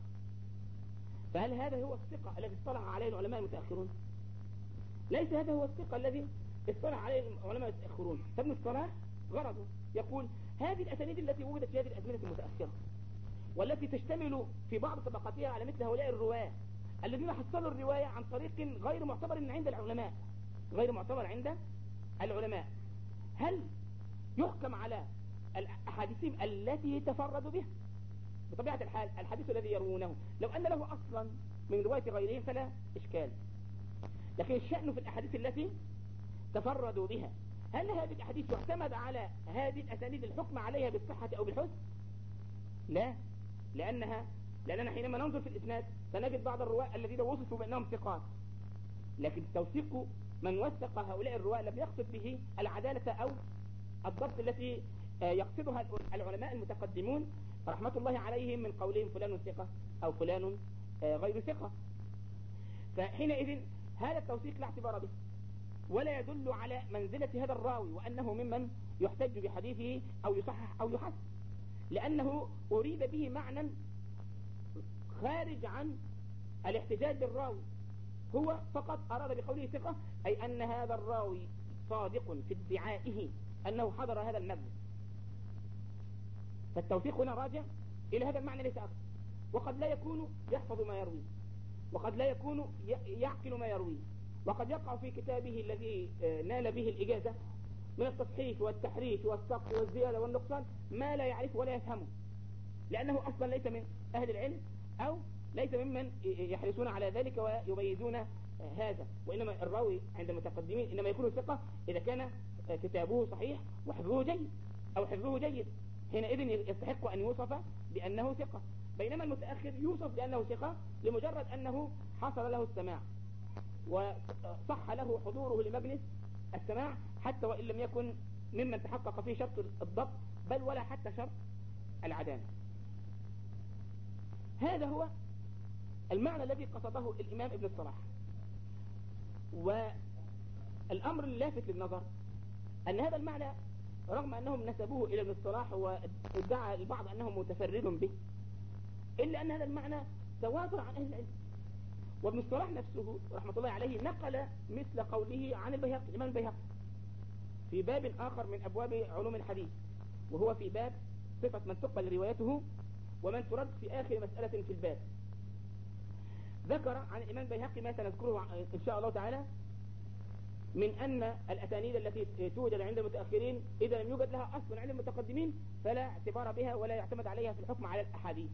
فهل هذا هو الثقة الذي اصطلح عليه العلماء المتأخرون؟ ليس هذا هو الثقة الذي اصطلح عليه العلماء المتأخرون. فابن الصلاح غرضه يقول هذه الأسانيد التي وجدت في هذه الأزمنة المتأخرة والتي تشتمل في بعض طبقاتها على مثل هؤلاء الرواة الذين حصلوا الرواية عن طريق غير معتبر عند العلماء، غير معتبر عند العلماء، هل يحكم على أحاديثهم التي تفردوا بها؟ بطبيعة الحال الحديث الذي يروونه لو أن له أصلا من رواية غيرهم فلا إشكال، لكن الشأن في الأحاديث التي تفردوا بها، هل هذه الأحاديث يعتمد على هذه الأسانيد الحكم عليها بالصحة أو بالحسن؟ لا، لأننا حينما ننظر في الإسناد سنجد بعض الرواة الذين وصفوا بأنهم ثقات، لكن توثيق من وثق هؤلاء الرواة لم يقصد به العدالة أو الضبط التي يقصدها العلماء المتقدمون رحمة الله عليهم من قولهم فلان ثقة أو فلان غير ثقة. فحينئذ هذا التوثيق لا اعتبار به ولا يدل على منزلة هذا الراوي وأنه ممن يحتج بحديثه أو يصحح أو يحسن، لأنه أريد به معنى خارج عن الاحتجاج بالراوي، هو فقط أراد بقوله ثقة أي أن هذا الراوي صادق في ادعائه أنه حضر هذا المجلس. فالتوثيق هنا راجع إلى هذا المعنى ليس أكثر، وقد لا يكون يحفظ ما يروي، وقد لا يكون يعقل ما يروي، وقد يقع في كتابه الذي نال به الإجازة من التصحيف والتحريف والسقط والزيادة والنقصان ما لا يعرفه ولا يفهمه، لأنه أصلا ليس من أهل العلم أو ليس ممن يحرصون على ذلك ويبيزون هذا. وإنما الراوي عند المتقدمين إنما يكون ثقة إذا كان كتابه صحيح وحفظه جيد أو حفظه جيد، حينئذ يستحق أن يوصف بأنه ثقة. بينما المتأخر يوصف بأنه ثقة لمجرد أنه حصل له السماع وصح له حضوره لمجلس السماع، حتى وإن لم يكن ممن تحقق فيه شرط الضبط بل ولا حتى شرط العدالة. هذا هو المعنى الذي قصده الإمام ابن الصلاح. والأمر اللافت للنظر أن هذا المعنى رغم أنهم نسبوه إلى ابن الصلاح وادعى البعض أنه متفرد به، إلا أن هذا المعنى تواتر عن أهل العلم. وابن الصلاح نفسه رحمة الله عليه نقل مثل قوله عن البيهقي، الإمام البيهقي في باب آخر من أبواب علوم الحديث، وهو في باب صفة من تقبل روايته ومن ترد في آخر مسألة في الباب. ذكر عن الإمام البيهقي ما سنذكره إن شاء الله تعالى من أن الأسانيد التي توجد عند المتأخرين إذا لم يوجد لها أصل عند المتقدمين فلا اعتبار بها ولا يعتمد عليها في الحكم على الأحاديث.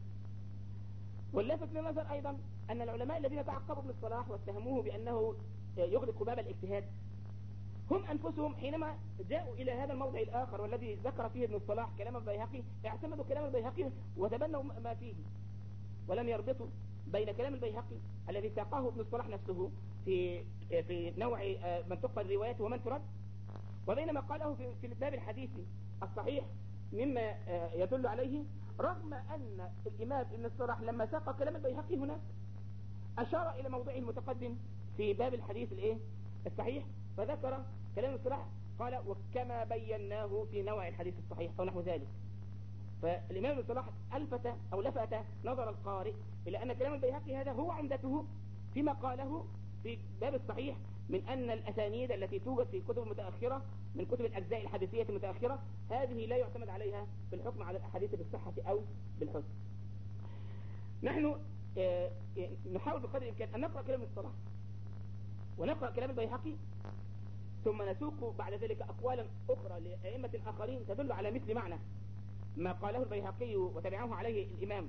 واللافت للنظر أيضا أن العلماء الذين تعقبوا ابن الصلاح واتهموه بأنه يغلق باب الاجتهاد هم أنفسهم حينما جاءوا إلى هذا الموضع الآخر والذي ذكر فيه ابن الصلاح كلام البيهقي اعتمدوا كلام البيهقي وتبنوا ما فيه، ولم يربطوا بين كلام البيهقي الذي ساقه ابن الصلاح نفسه في نوع من تقبل روايته ومن ترد، وبين ما قاله في الباب الحديثي الصحيح مما يدل عليه، رغم أن الإمام ابن الصلاح لما ساق كلام البيهقي هنا أشار إلى موضعه المتقدم في باب الحديث الصحيح، فذكر كلام الصلاح قال وكما بيناه في نوع الحديث الصحيح أو نحو ذلك. فالإمام ابن الصلاح لفت نظر القارئ إلى أن كلام البيهقي هذا هو عمدته فيما قاله في باب الصحيح من أن الأسانيد التي توجد في الكتب المتأخرة من كتب الأجزاء الحديثية المتأخرة هذه لا يعتمد عليها في الحكم على الأحاديث بالصحة أو بالحسن. نحن نحاول بقدر الإمكان أن نقرأ كلام الصلاح ونقرأ كلام البيهقي، ثم نسوق بعد ذلك أقوالا أخرى لأئمة آخرين تدل على مثل معنى ما قاله البيهقي وتبعه عليه الإمام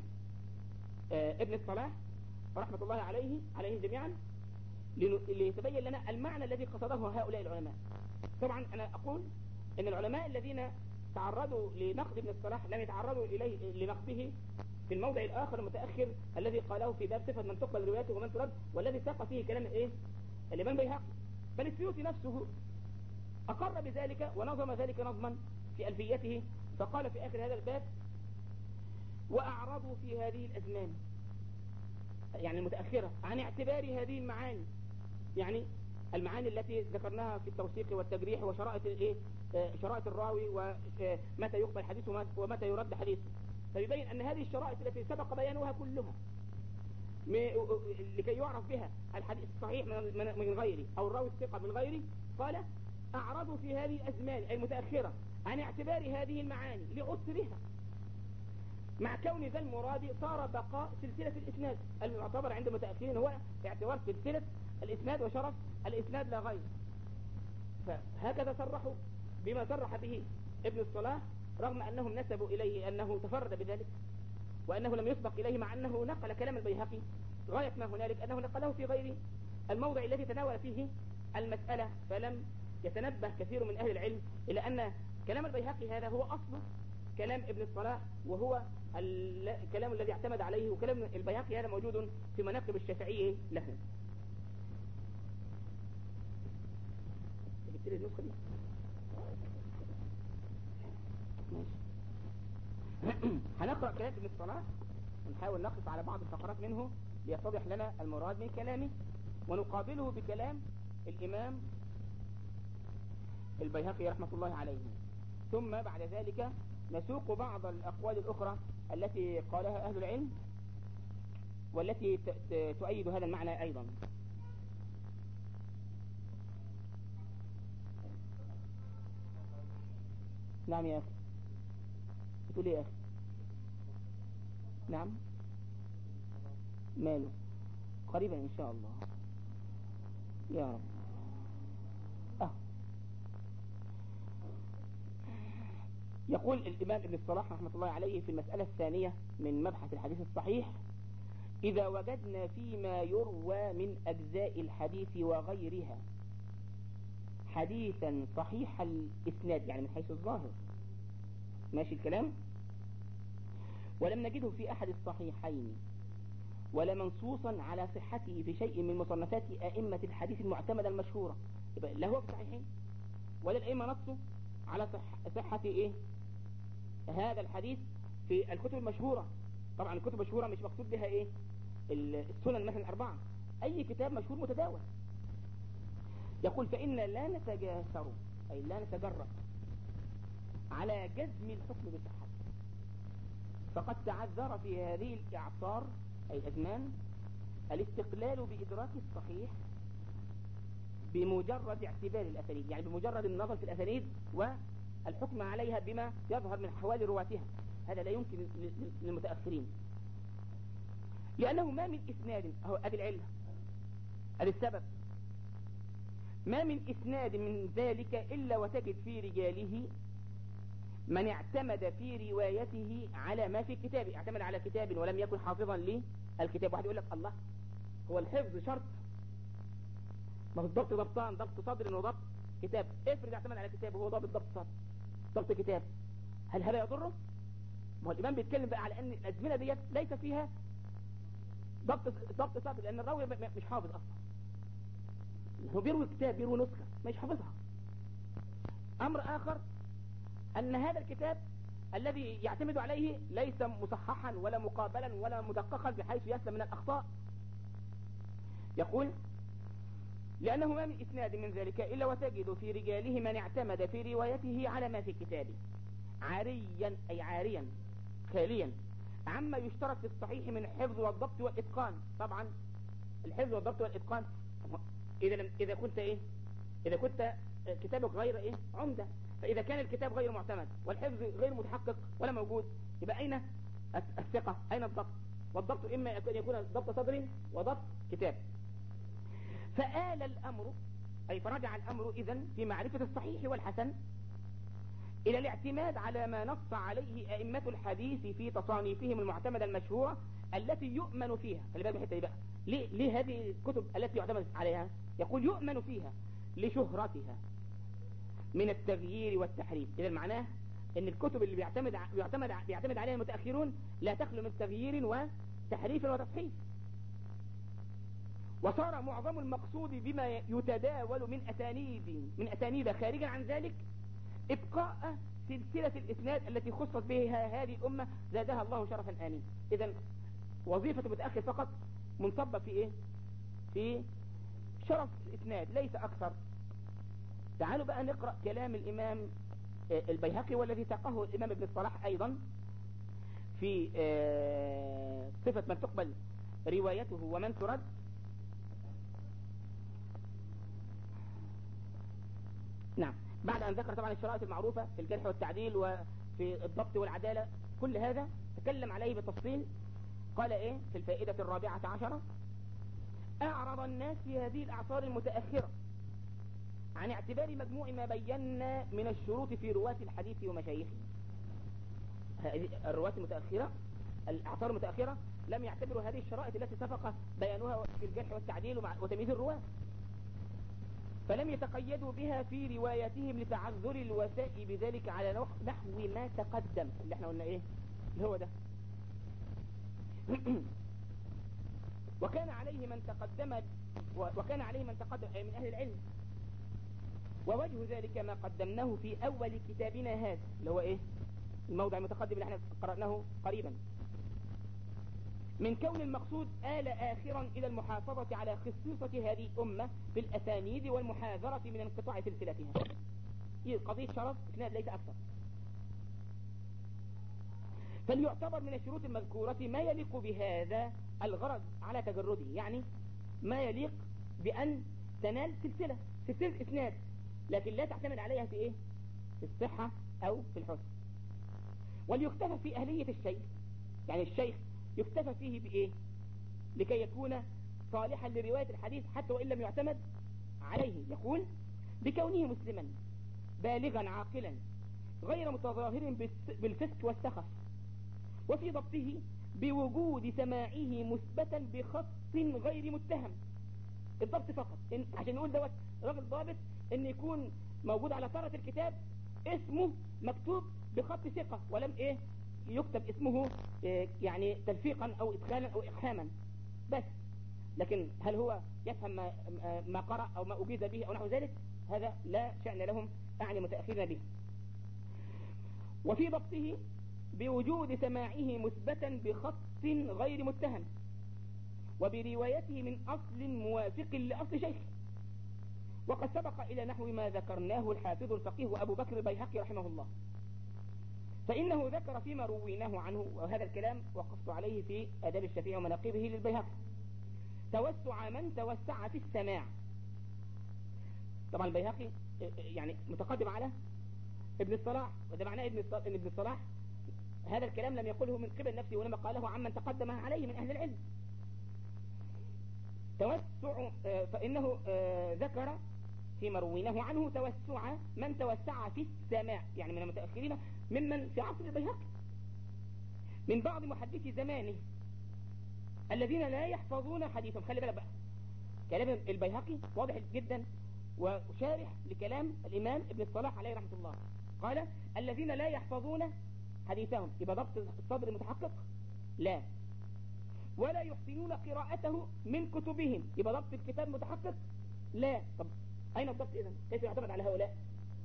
ابن الصلاح رحمة الله عليهم جميعا، ليتبين لنا المعنى الذي قصده هؤلاء العلماء. طبعا أنا أقول أن العلماء الذين تعرضوا لنقد ابن الصلاح لم يتعرضوا إليه لنقده في الموضع الآخر المتأخر الذي قاله في باب صفة من تقبل روايته ومن ترد، والذي ساق فيه كلام الإمام البيهقي، بل السيوطي نفسه أقر بذلك ونظم ذلك نظما في ألفيته، فقال في آخر هذا الباب وأعرضوا في هذه الأزمان يعني المتأخرة عن اعتبار هذه المعاني، يعني المعاني التي ذكرناها في التوثيق والتجريح وشرائط شرائط الراوي ومتى يقبل حديثه ومتى يرد حديثه، فيبين أن هذه الشرائط التي سبق بيانها كلها لكي يعرف بها الحديث الصحيح من غيره أو الراوي الثقة من غيره، قال أعرضوا في هذه الأزمان المتأخرة عن اعتبار هذه المعاني لعسرها، مع كون ذا المراد صار بقاء سلسلة الإسناد المعتبر عند المتأخرين هو اعتبار سلسلة الإسناد وشرف الإسناد لا غير. فهكذا صرحوا بما صرح به ابن الصلاح، رغم أنهم نسبوا إليه أنه تفرد بذلك وأنه لم يسبق إليه، مع أنه نقل كلام البيهقي غاية ما هنالك أنه نقله في غير الموضع الذي تناول فيه المسألة، فلم يتنبه كثير من أهل العلم إلى أن كلام البيهقي هذا هو أصل كلام ابن الصلاح، وهو الكلام الذي اعتمد عليه، وكلام البيهقي هذا موجود في مناقب الشافعية له. جبت لي النسخة دي؟ هنقرأ كلام ابن الصلاح ونحاول نقف على بعض الفقرات منه ليتضح لنا المراد من كلامه، ونقابله بكلام الإمام البيهقي رحمة الله عليه، ثم بعد ذلك نسوق بعض الأقوال الأخرى التي قالها أهل العلم والتي تؤيد هذا المعنى أيضا. نعم يا أخي، بتقول إيه يا أخي؟ نعم ماله قريبا إن شاء الله. يا رب. يقول الإمام ابن الصلاح رحمة الله عليه في المسألة الثانية من مبحث الحديث الصحيح: إذا وجدنا فيما يروى من أجزاء الحديث وغيرها حديثا صحيح الإسناد، يعني من حيث الظاهر، ماشي الكلام، ولم نجده في أحد الصحيحين ولا منصوصا على صحته في شيء من مصنفات أئمة الحديث المعتمدة المشهورة، يبقى لا هو في الصحيحين ولا الأئمة نصوا على صحة إيه هذا الحديث في الكتب المشهورة. طبعا الكتب المشهورة مش مقصود بها إيه السنن مثلا 4، أي كتاب مشهور متداول. يقول: فإن لا نتجاسر، أي لا نتجرأ على جزم الحكم بصحته، فقد تعذر في هذه الإعصار أي الأزمان الاستقلال بإدراك الصحيح بمجرد اعتبار الأسانيد، يعني بمجرد النظر في الأسانيد والحكم عليها بما يظهر من حوالي رواتها. هذا لا يمكن للمتأخرين، لأنه ما من إسناد، أهو أدي العلة، أدي السبب، ما من إسناد من ذلك إلا وتجد في رجاله من اعتمد في روايته على ما في الكتاب، اعتمد على كتاب ولم يكن حافظا للكتاب. واحد يقول لك: الله، هو الحفظ شرط؟ ما هو الضبط ضبطان، ضبط صدر وضبط كتاب. افرض اعتمد على كتاب وهو ضابط ضبط صدر، ضبط كتاب، هل هذا يضره؟ ما هو الإمام بيتكلم بقى على أن الأزمنة ديت ليس فيها ضبط صدر، لأن الراوي مش حافظ أصلا، هو بيروي كتاب، بيروي نسخة مش حافظها. أمر آخر أن هذا الكتاب الذي يعتمد عليه ليس مصححا ولا مقابلا ولا مدققا بحيث يسلم من الأخطاء. يقول: لأنه ما من إسناد من ذلك إلا وتجد في رجاله من اعتمد في روايته على ما في كتابه عاريا، أي عاريا خاليا عما يشترط في الصحيح من الحفظ والضبط والإتقان. طبعا الحفظ والضبط والإتقان، إذا كنت كتابك غير عمدة، فإذا كان الكتاب غير معتمد والحفظ غير متحقق ولا موجود، يبقى أين الثقة؟ أين الضبط؟ والضبط إما أن يكون ضبط صدر وضبط كتاب. فآل الأمر، أي فرجع الأمر إذن في معرفة الصحيح والحسن إلى الاعتماد على ما نص عليه أئمة الحديث في تصانيفهم المعتمدة المشهورة التي يؤمن فيها. خلي بالك الحتة دي بقى، ليه هذه الكتب التي يعتمد عليها؟ يقول: يؤمن فيها لشهرتها من التغيير والتحريف. إذا معناه أن الكتب اللي بيعتمد عليها المتأخرون لا تخلو من تغيير وتحريف وتصحيف. وصار معظم المقصود بما يتداول من أسانيد خارجا عن ذلك إبقاء سلسلة الإسناد التي خصت بها هذه الأمة زادها الله شرفا آمين. إذن وظيفة المتأخر فقط منصبة في شرف الإسناد ليس أكثر. تعالوا بقى نقرأ كلام الإمام البيهقي والذي ساقه الإمام ابن الصلاح أيضا في صفة من تقبل روايته ومن ترد. نعم، بعد أن ذكر طبعا الشرائط المعروفة في الجرح والتعديل وفي الضبط والعدالة، كل هذا تكلم عليه بالتفصيل. قال في الفائدة 14: أعرض الناس في هذه الأعصار المتأخرة عن اعتبار مجموع ما بينا من الشروط في رواة الحديث ومشايخه. الرواة المتأخرة، الأعصار المتأخرة لم يعتبروا هذه الشرائط التي سبق بيانها في الجرح والتعديل وتمييز الرواة، فلم يتقيدوا بها في رواياتهم لتعذر الوفاء بذلك على نحو ما تقدم، اللي احنا قلنا اللي هو ده. وكان عليه من تقدم من أهل العلم، ووجه ذلك ما قدمناه في أول كتابنا هذا، اللي هو الموضع المتقدم اللي احنا قرأناه قريبا، من كون المقصود آل آخرا إلى المحافظة على خصيصة هذه الأمة في الأسانيد والمحاذرة من انقطاع سلسلتها. هي قضية شرف إسناد ليس أكثر. فليعتبر من الشروط المذكورة ما يليق بهذا الغرض على تجرده، يعني ما يليق بأن تنال سلسلة إسناد، لكن لا تعتمد عليها في في الصحة أو في الحسن. وليكتفى في أهلية الشيخ، يعني الشيخ يكتفى فيه لكي يكون صالحا لرواية الحديث حتى وإن لم يعتمد عليه يقول بكونه مسلما بالغا عاقلا غير متظاهر بالفسق والسخف، وفي ضبطه بوجود سماعه مثبتا بخط غير متهم. الضبط فقط عشان نقول دوت راجل ضابط ان يكون موجود على طرة الكتاب اسمه مكتوب بخط ثقة ولم يكتب اسمه يعني تلفيقا او ادخالا او اقحاما بس. لكن هل هو يفهم ما قرأ او ما اجيز به او نحو ذلك، هذا لا شأن لهم اعني متأخرين به. وفي ضبطه بوجود سماعه مثبتا بخط غير متهم، وبروايته من أصل موافق لأصل شيخ. وقد سبق إلى نحو ما ذكرناه الحافظ الفقيه أبو بكر البيهقي رحمه الله، فإنه ذكر فيما رويناه عنه، وهذا الكلام وقفت عليه في آداب الشفيع ومناقبه للبيهقي، توسع من توسع في السماع. طبعا البيهقي يعني متقدم على ابن الصلاح، وده معناه ابن الصلاح هذا الكلام لم يقله من قبل نفسه وإنما قاله عمن تقدم عليه من أهل العلم. توسع فإنه ذكر فيما رويناه عنه توسع من توسع في السماع، يعني من المتأخرين ممن في عصر البيهقي، من بعض محدثي زمانه الذين لا يحفظون حديثهم. خلي بالك بقى، كلام البيهقي واضح جدا وشارح لكلام الإمام ابن الصلاح عليه رحمة الله. قال الذين لا يحفظون حديثهم، يبقى ضبط الصدر المتحقق لا، ولا يحسنون قراءته من كتبهم، يبقى ضبط الكتاب متحقق لا. طب أين الضبط إذن؟ كيف يعتمد على هؤلاء؟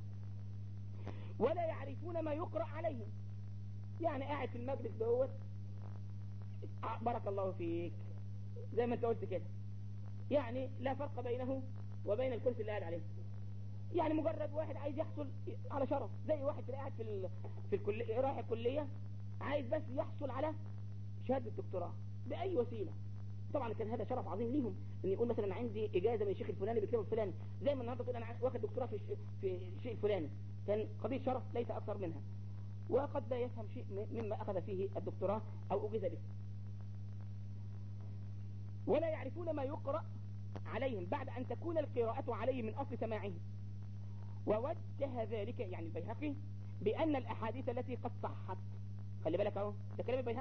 ولا يعرفون ما يقرأ عليهم، يعني قاعد في المجلس دوت بارك الله فيك زي ما انت قلت كده، يعني لا فرق بينه وبين الكرسي اللي قاعد عليه، يعني مجرد واحد عايز يحصل على شرف، زي واحد قاعد في الكلية رايح الكلية عايز بس يحصل على شهادة الدكتوراه بأي وسيلة. طبعا كان هذا شرف عظيم ليهم ان يقول مثلا عندي اجازة من الشيخ الفلاني بالكتاب الفلاني، زي ما النهارده تقول انا واخد دكتوراه في الشيء الفلاني، كان قضية شرف ليس اكثر منها. وقد لا يفهم شيء مما اخذ فيه الدكتوراه او اجيز به. ولا يعرفون ما يقرأ عليهم بعد ان تكون القراءة عليهم من اصل سماعه. ووجه ذلك يعني البيهقي بان الاحاديث التي قد صحت، خلي بالك اهو ده كلام البيهقي،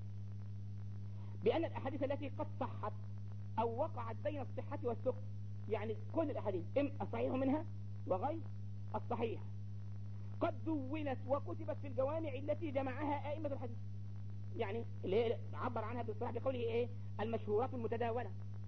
بأن الأحاديث التي قد صحت أو وقعت بين الصحة والسقط، يعني كل الأحاديث الصحيح منها وغير الصحيح، قد دونت وكتبت في الجوامع التي جمعها أئمة الحديث، يعني اللي عبر عنها بالصراحة بقوله المشهورات المتداولة.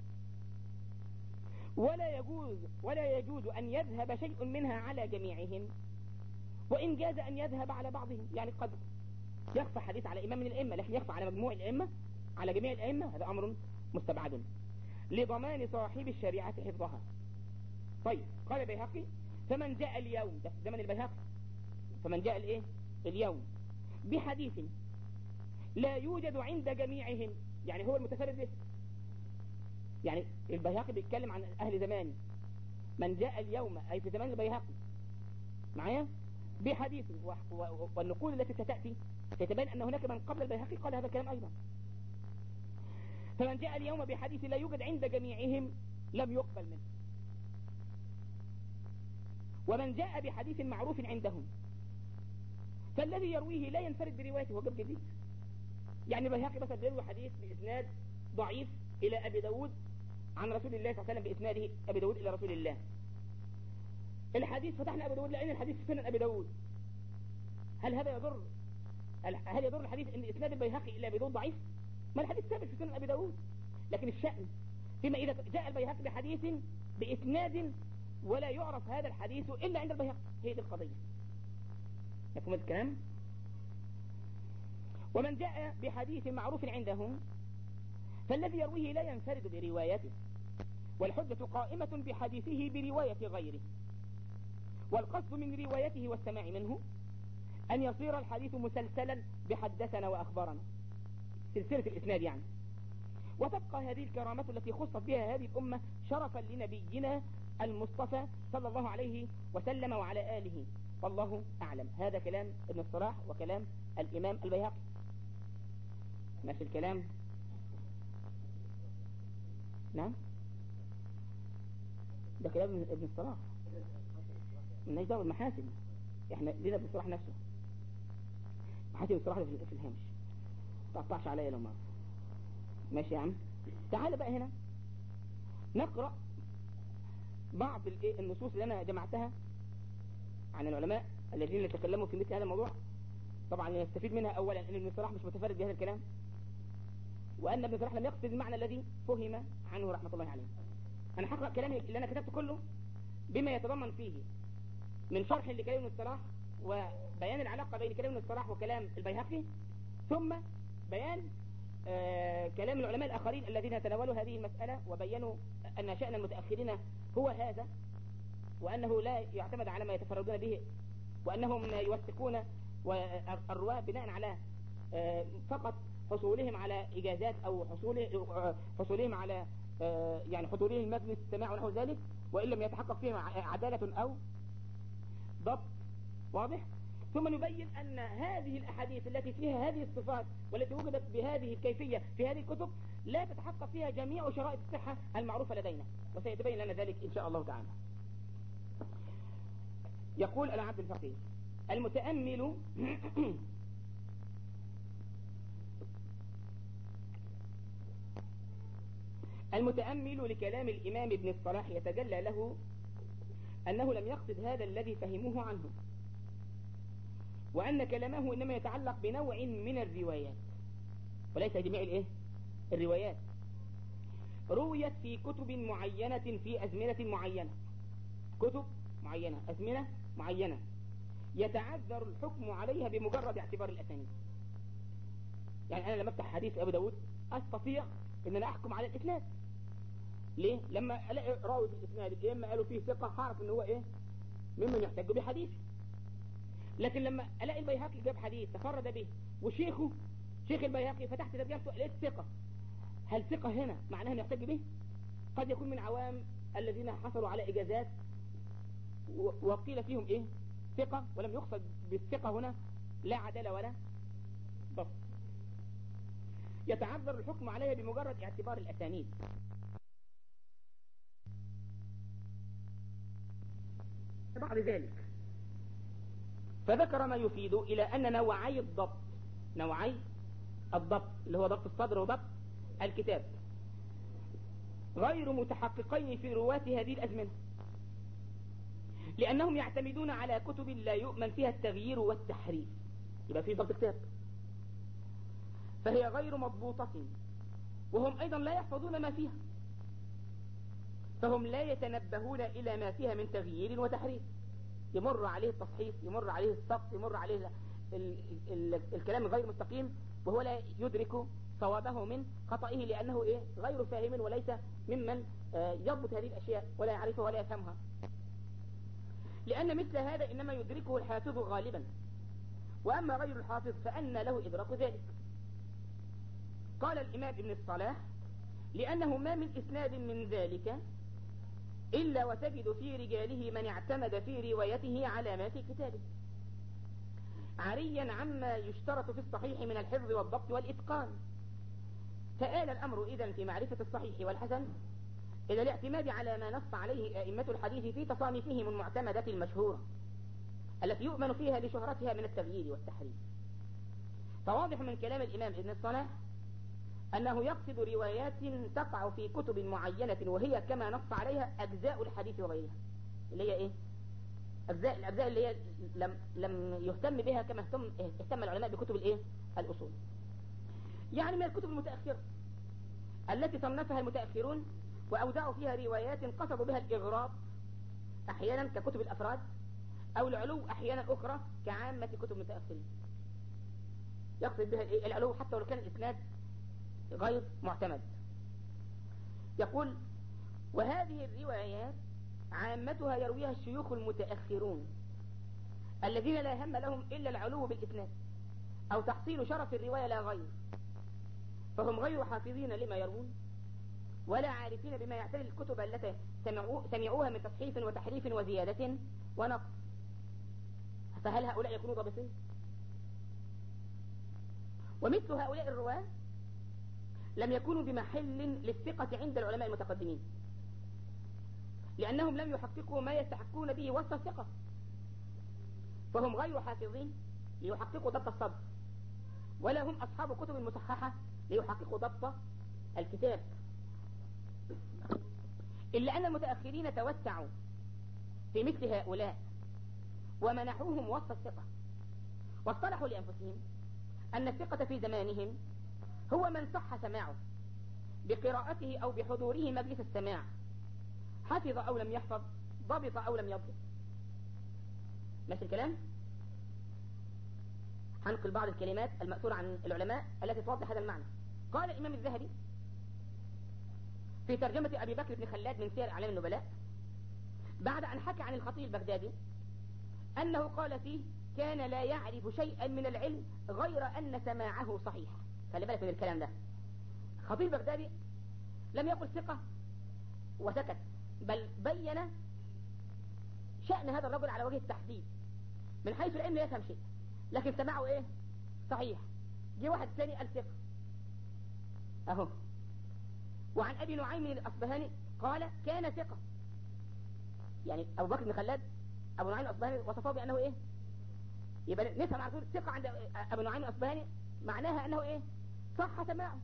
ولا يجوز أن يذهب شيء منها على جميعهم، وإن جاز أن يذهب على بعضهم، يعني قد يخفى حديث على إمام من الأئمة لكن يخفى على مجموع الأئمة على جميع الأئمة، هذا أمر مستبعد لضمان صاحب الشريعة حفظها. طيب قال البيهقي فمن جاء اليوم، ده زمن البيهقي، فمن جاء اليوم بحديث لا يوجد عند جميعهم، يعني هو المتفرد به، يعني البيهقي بيتكلم عن أهل زمان، من جاء اليوم أي في زمان البيهقي معايا بحديث والنقول التي ستأتي ستبين أن هناك من قبل البيهقي قال هذا الكلام أيضا. فمن جاء اليوم بحديث لا يوجد عند جميعهم لم يقبل منه، ومن جاء بحديث معروف عندهم فالذي يرويه لا ينفرد بروايته وجب جديد. يعني البيهقي مثلا يروي حديث بإسناد ضعيف إلى أبي داود عن رسول الله صلى الله عليه وسلم بإسناده أبي داود إلى رسول الله. الحديث فتحنا أبي داود لأن الحديث في سنن أبي داود، هل هذا يضر؟ هل يضر الحديث ان اسناد البيهقي الى ابي داود ضعيف؟ ما الحديث ثابت في سنن ابي داود، لكن الشأن فيما اذا جاء البيهقي بحديث باسناد ولا يعرف هذا الحديث الا عند البيهقي، هي دي القضيه. يفهم الكلام؟ ومن جاء بحديث معروف عندهم فالذي يرويه لا ينفرد بروايته، والحجة قائمة بحديثه برواية غيره، والقصد من روايته والسماع منه أن يصير الحديث مسلسلا بحدثنا وأخبرنا، سلسلة الإسناد يعني. وتبقى هذه الكرامة التي خصت بها هذه الأمة شرفا لنبينا المصطفى صلى الله عليه وسلم وعلى آله، والله أعلم. هذا كلام ابن الصلاح وكلام الإمام البيهقي. ماشي الكلام؟ نعم. ده كلام ابن الصلاح، مالناش دعوه بالمحاسن، احنا لينا ابن الصلاح نفسه. محاسن الصلاح في الهامش، ما تقطعش عليا لو مره. ماشي يا عم. تعال بقى هنا نقرأ بعض النصوص اللي انا جمعتها عن العلماء الذين يتكلموا في مثل هذا الموضوع. طبعا نستفيد منها اولا ان ابن الصلاح مش متفرد بهذا الكلام، وان ابن الصلاح لم يقصد المعنى الذي فهم عنه رحمة الله عليه. انا هقرأ كلامي اللي انا كتبته كله بما يتضمن فيه من شرح لكلام ابن الصلاح وبيان العلاقة بين كلام ابن الصلاح وكلام البيهقي، ثم بيان كلام العلماء الآخرين الذين تناولوا هذه المسألة وبينوا أن شأن المتأخرين هو هذا، وأنه لا يعتمد على ما يتفردون به، وأنهم يوثقون الرواة بناء على فقط حصولهم على إجازات أو حصولهم على يعني حضورهم المجلس السماع ونحو ذلك، وإن لم يتحقق فيهم عدالة أو ضبط واضح. ثم نبين أن هذه الأحاديث التي فيها هذه الصفات والتي وجدت بهذه الكيفية في هذه الكتب لا تتحقق فيها جميع شرائط الصحة المعروفة لدينا، وسيتبين لنا ذلك إن شاء الله تعالى. يقول العبد الفقيه المتأمل لكلام الإمام ابن الصلاح يتجلى له أنه لم يقصد هذا الذي فهموه عنه، وأن كلامه إنما يتعلق بنوع من الروايات وليس جميع الروايات رويت في كتب معينة في أزمنة معينة، كتب معينة أزمنة معينة يتعذر الحكم عليها بمجرد اعتبار الأسانيد. يعني أنا لما أفتح حديث أبو داود أستطيع أن أنا أحكم على الإسناد. ليه؟ لما ألاقي راوي في الإسناد إما قالوا فيه ثقة هعرف أنه هو ممن يحتج بحديث. لكن لما ألاقي البيهقي جاب حديث تفرد به وشيخه شيخ البيهقي فتحت ترجمته لقيت ثقة، هل ثقة هنا معناها أن يحتج به؟ قد يكون من عوام الذين حصلوا على إجازات وقيل فيهم ثقة، ولم يقصد بالثقة هنا لا عدالة ولا ضبط. يتعذر الحكم عليها بمجرد اعتبار الأسانيد. بعد ذلك فذكر ما يفيد إلى أن نوعي الضبط اللي هو ضبط الصدر وضبط الكتاب غير متحققين في رواة هذه الأزمنة، لأنهم يعتمدون على كتب لا يؤمن فيها التغيير والتحريف. يبقى في ضبط كتاب، فهي غير مضبوطة، وهم أيضا لا يحفظون ما فيها، فهم لا يتنبهون إلى ما فيها من تغيير وتحريف. يمر عليه التصحيف، يمر عليه السقط، يمر عليه الكلام غير مستقيم، وهو لا يدرك صوابه من خطئه، لأنه غير فاهم وليس ممن يضبط هذه الأشياء ولا يعرفها ولا يفهمها. لأن مثل هذا إنما يدركه الحافظ غالبا، وأما غير الحافظ فأن له إدراك ذلك. قال الإمام ابن الصلاح لأنه ما من إسناد من ذلك إلا وتجد في رجاله من اعتمد في روايته على ما في كتابه، عريا عما يشترط في الصحيح من الحفظ والضبط والإتقان. فآل الأمر إذن في معرفة الصحيح والحسن إلى الاعتماد على ما نص عليه أئمة الحديث في تصانيفهم المعتمدة المشهورة التي يؤمن فيها لشهرتها من التغيير والتحريف. فواضح من كلام الإمام ابن الصلاح أنه يقصد روايات تقع في كتب معينة وهي كما نص عليها أجزاء الحديث وغيرها، اللي هي الأجزاء اللي هي لم يهتم بها كما اهتم العلماء بكتب الأصول. يعني من الكتب المتأخرة التي صنفها المتأخرون وأودعوا فيها روايات قصدوا بها الإغراض أحيانا ككتب الأفراد، أو العلو أحيانا أخرى كعامة كتب المتأخرين. يقصد بها العلو حتى ولو كان الإسناد غير معتمد. يقول وهذه الروايات عامتها يرويها الشيوخ المتأخرون الذين لا هم لهم إلا العلو بالإسناد أو تحصيل شرف الرواية لا غير، فهم غير حافظين لما يروون ولا عارفين بما يعتري الكتب التي سمعوها من تصحيف وتحريف وزيادة ونقص. فهل هؤلاء يكونوا ضابطين؟ ومثل هؤلاء الرواة لم يكونوا بمحل للثقة عند العلماء المتقدمين، لأنهم لم يحققوا ما يستحقون به وصف الثقة، فهم غير حافظين ليحققوا ضبط الصدر، ولا هم أصحاب كتب مصححة ليحققوا ضبط الكتاب. إلا أن المتأخرين توسعوا في مثل هؤلاء ومنحوهم وصف الثقة، واصطلحوا لأنفسهم أن الثقة في زمانهم هو من صح سماعه بقراءته أو بحضوره مجلس السماع، حفظ أو لم يحفظ، ضبط أو لم يضبط. ماشي الكلام؟ هنقل بعض الكلمات المأثورة عن العلماء التي توضح هذا المعنى. قال الإمام الذهبي في ترجمة أبي بكر بن خلاد من سير أعلام النبلاء بعد أن حكى عن الخطيب البغدادي أنه قال فيه: كان لا يعرف شيئا من العلم غير أن سماعه صحيح. خلي بالك من الكلام ده. الخطيب البغدادي لم يقل ثقة وسكت، بل بين شأن هذا الرجل على وجه التحديد من حيث العلم لا يفهم شيء، لكن سماعه ايه؟ صحيح. جه واحد ثاني قال ثقة اهو. وعن ابي نعيم الاصبهاني قال كان ثقة، يعني ابو بكر بن خلاد ابو نعيم الاصبهاني وصفه بانه ايه؟ يبقى نفهم على طول ثقة عند ابو نعيم الاصبهاني معناها انه ايه؟ صح سماعه،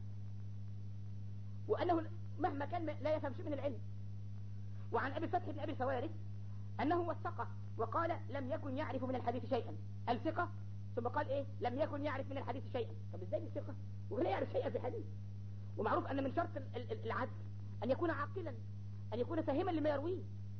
وانه مهما كان لا يفهم شيء من العلم. وعن ابي الفتح بن ابي الفوارس انه وثقه وقال لم يكن يعرف من الحديث شيئا. الثقة ثم قال ايه؟ لم يكن يعرف من الحديث شيئا. طب ازاي الثقة ولا يعرف شيئا في الحديث؟ ومعروف ان من شرط العدل ان يكون عاقلا، ان يكون فاهما لما يرويه.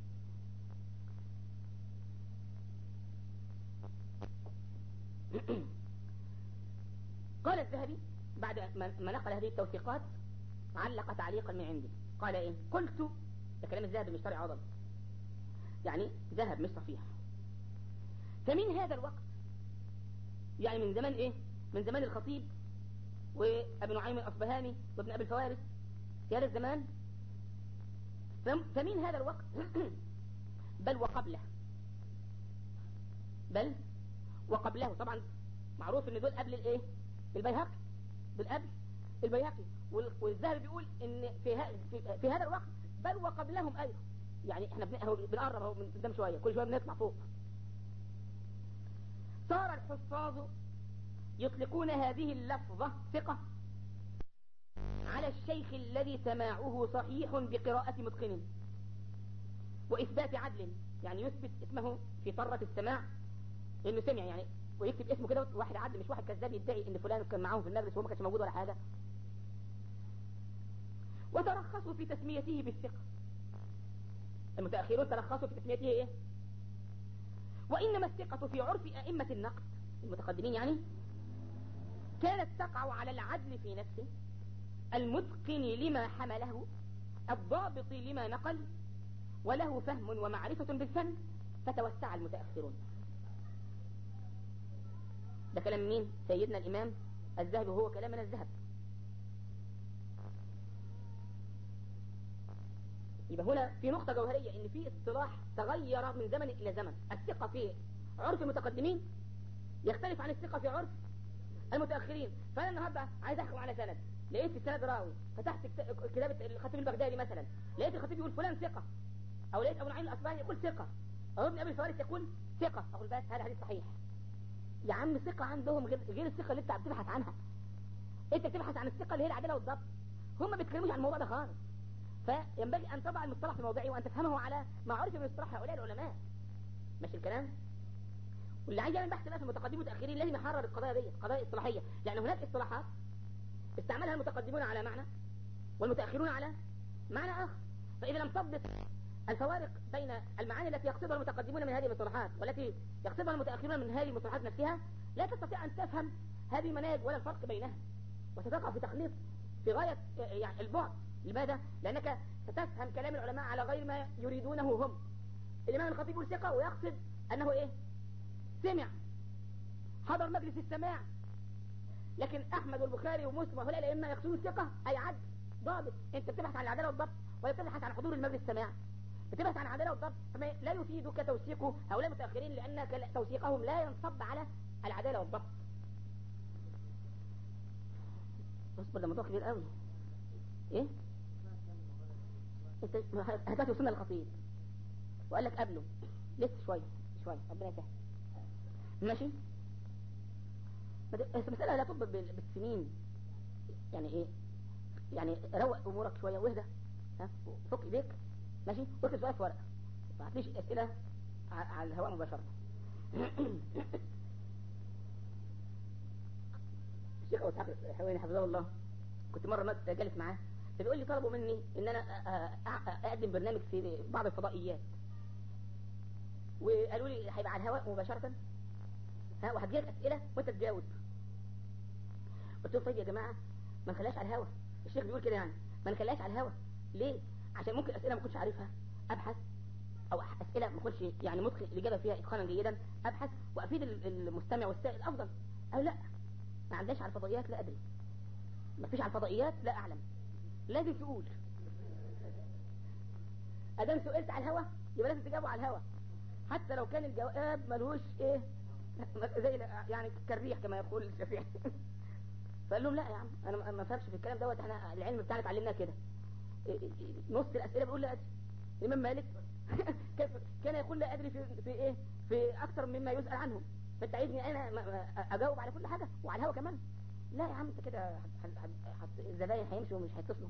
قال الذهبي بعد ما نقل هذه التوثيقات علق تعليقا من عندي قال ايه؟ قلت، ده كلام الذهبي مش طارئ عضل، يعني ذهب مش صفيح. فمن هذا الوقت، يعني من زمان ايه؟ من زمان الخطيب وابن نعيم الاصبهاني وابن ابي الفوارس في هذا الزمان، فمن هذا الوقت بل وقبله طبعا معروف ان دول قبل الايه؟ البيهقي، دول قبل البيهقي. والذهبي بيقول ان في هذا الوقت بل وقبلهم ايضا، يعني احنا بنقرب اهو من قدام شويه، كل شويه بنطلع فوق. صار الحفاظ يطلقون هذه اللفظة ثقة على الشيخ الذي سماعه صحيح بقراءة متقن وإثبات عدل، يعني يثبت اسمه في طرة السماع إنه سمع، يعني ويكتب اسمه كده، واحد عدل مش واحد كذاب يدعي إن فلان كان معه في المدرسة وهو ما كانش موجود ولا حاجة. وترخصوا في تسميته بالثقة، المتأخرون ترخصوا في تسميته إيه؟ وإنما الثقة في عرف أئمة النقد المتقدمين يعني كانت تقع على العدل في نفسه، المتقن لما حمله، الضابط لما نقل، وله فهم ومعرفة بالفن، فتوسع المتأخرون. ده كلام مين؟ سيدنا الإمام الذهبي، وهو كلام من الذهب. يبقى هنا في نقطة جوهرية، إن في اصطلاح تغير من زمن إلى زمن. الثقة في عرف المتقدمين يختلف عن الثقة في عرف المتأخرين. فأنا النهاردة عايز أحكم على سند، لقيت في السند راوي، فتحت كتابة الخطيب البغدادي مثلا، لقيت الخطيب يقول فلان ثقة، أو لقيت أبو نعيم الأصبهاني يقول ثقة، أو ابن أبي الفوارس يقول ثقة، أقول بس هذا حديث صحيح. يا عم ثقة عندهم غير الثقة اللي أنت بتبحث عنها. أنت بتبحث عن الثقة اللي هي العدالة والضبط، هم ما بيتكلموش عن الموضوع ده خالص. فينبغي أن تضع المصطلح في موضعه وأن تفهمه على ما عرف من اصطلاح هؤلاء العلماء. ماشي الكلام؟ واللي عايز يعمل بحث بقى في المتقدمين والمتأخرين لازم يحرر القضايا دي، قضايا اصطلاحية، لأن هناك اصطلاحات استعملها المتقدمون على معنى والمتأخرون على معنى آخر. فإذا لم تضبط الفوارق بين المعاني التي يقصدها المتقدمون من هذه المصطلحات والتي يقصدها المتأخرون من هذه المصطلحات نفسها، لا تستطيع أن تفهم هذه المناهج ولا الفرق بينها، وستقع في تخليط في غاية يعني البعد. لماذا؟ لأنك ستفهم كلام العلماء على غير ما يريدونه هم. الإمام الخطيب يقول ثقة ويقصد أنه إيه؟ سمع، حضر مجلس السماع. لكن أحمد والبخاري ومسلم وهؤلاء الأئمة يقصدون ثقة أي عدل ضابط. أنت بتبحث عن العدالة والضبط ولا بتبحث عن حضور المجلس السماع؟ بتبحث عن العدالة والضبط، فما لا يفيدك توثيق هؤلاء المتأخرين، لأن توثيقهم لا ينصب على العدالة والضبط. اصبر، ده موضوع كبير قوي. ايه؟ انت هتاتي وصلنا للخطيب، وقال لك قبله لسه شويه ربنا يسهل. ماشي. المسألة لا تطلب بالسنين. يعني ايه؟ يعني روق امورك شويه واهدى، ها، فك ايديك، ماشي، واكتب سؤال في ورقه، ما تعطيش اسئله على الهواء مباشره. الشيخ ابو اسحاق الحويني حفظه الله، كنت مره جالس معاه، فبيقول لي طلبوا مني ان انا اقدم برنامج في بعض الفضائيات، وقالوا لي هيبقى على الهواء مباشره، ها، وهتجيلك اسئله وانت تجاوب. قلت لهم طيب يا جماعه ما نخليهاش على الهواء، الشيخ بيقول كده يعني ما نخليهاش على الهواء. ليه؟ عشان ممكن اسئله ما كنتش عارفها ابحث، او اسئله ما كنتش يعني متقن الاجابه فيها اتقانا جيدا ابحث وافيد المستمع والسائل افضل. قالوا لا، ما عندناش على الفضائيات لا ادري، ما فيش على الفضائيات لا اعلم، لازم تقول. ادام سئلت على الهواء يبقى لازم تجاوب على الهواء، حتى لو كان الجواب ملهوش ايه، زي يعني كالريح كما يقول الشافعي. فقال لهم لا يا عم انا ما فهمش في الكلام دوت، احنا العلم بتاعنا اتعلمناه كده. نص الاسئله بقول لا ادري. الامام مالك كان يقول لا ادري في ايه، في اكثر مما يسال عنه، فانت عايزني انا اجاوب على كل حاجه وعلى الهوا كمان؟ لا يا عم انت كده الزباين هيمشوا ومش هيتصلوا.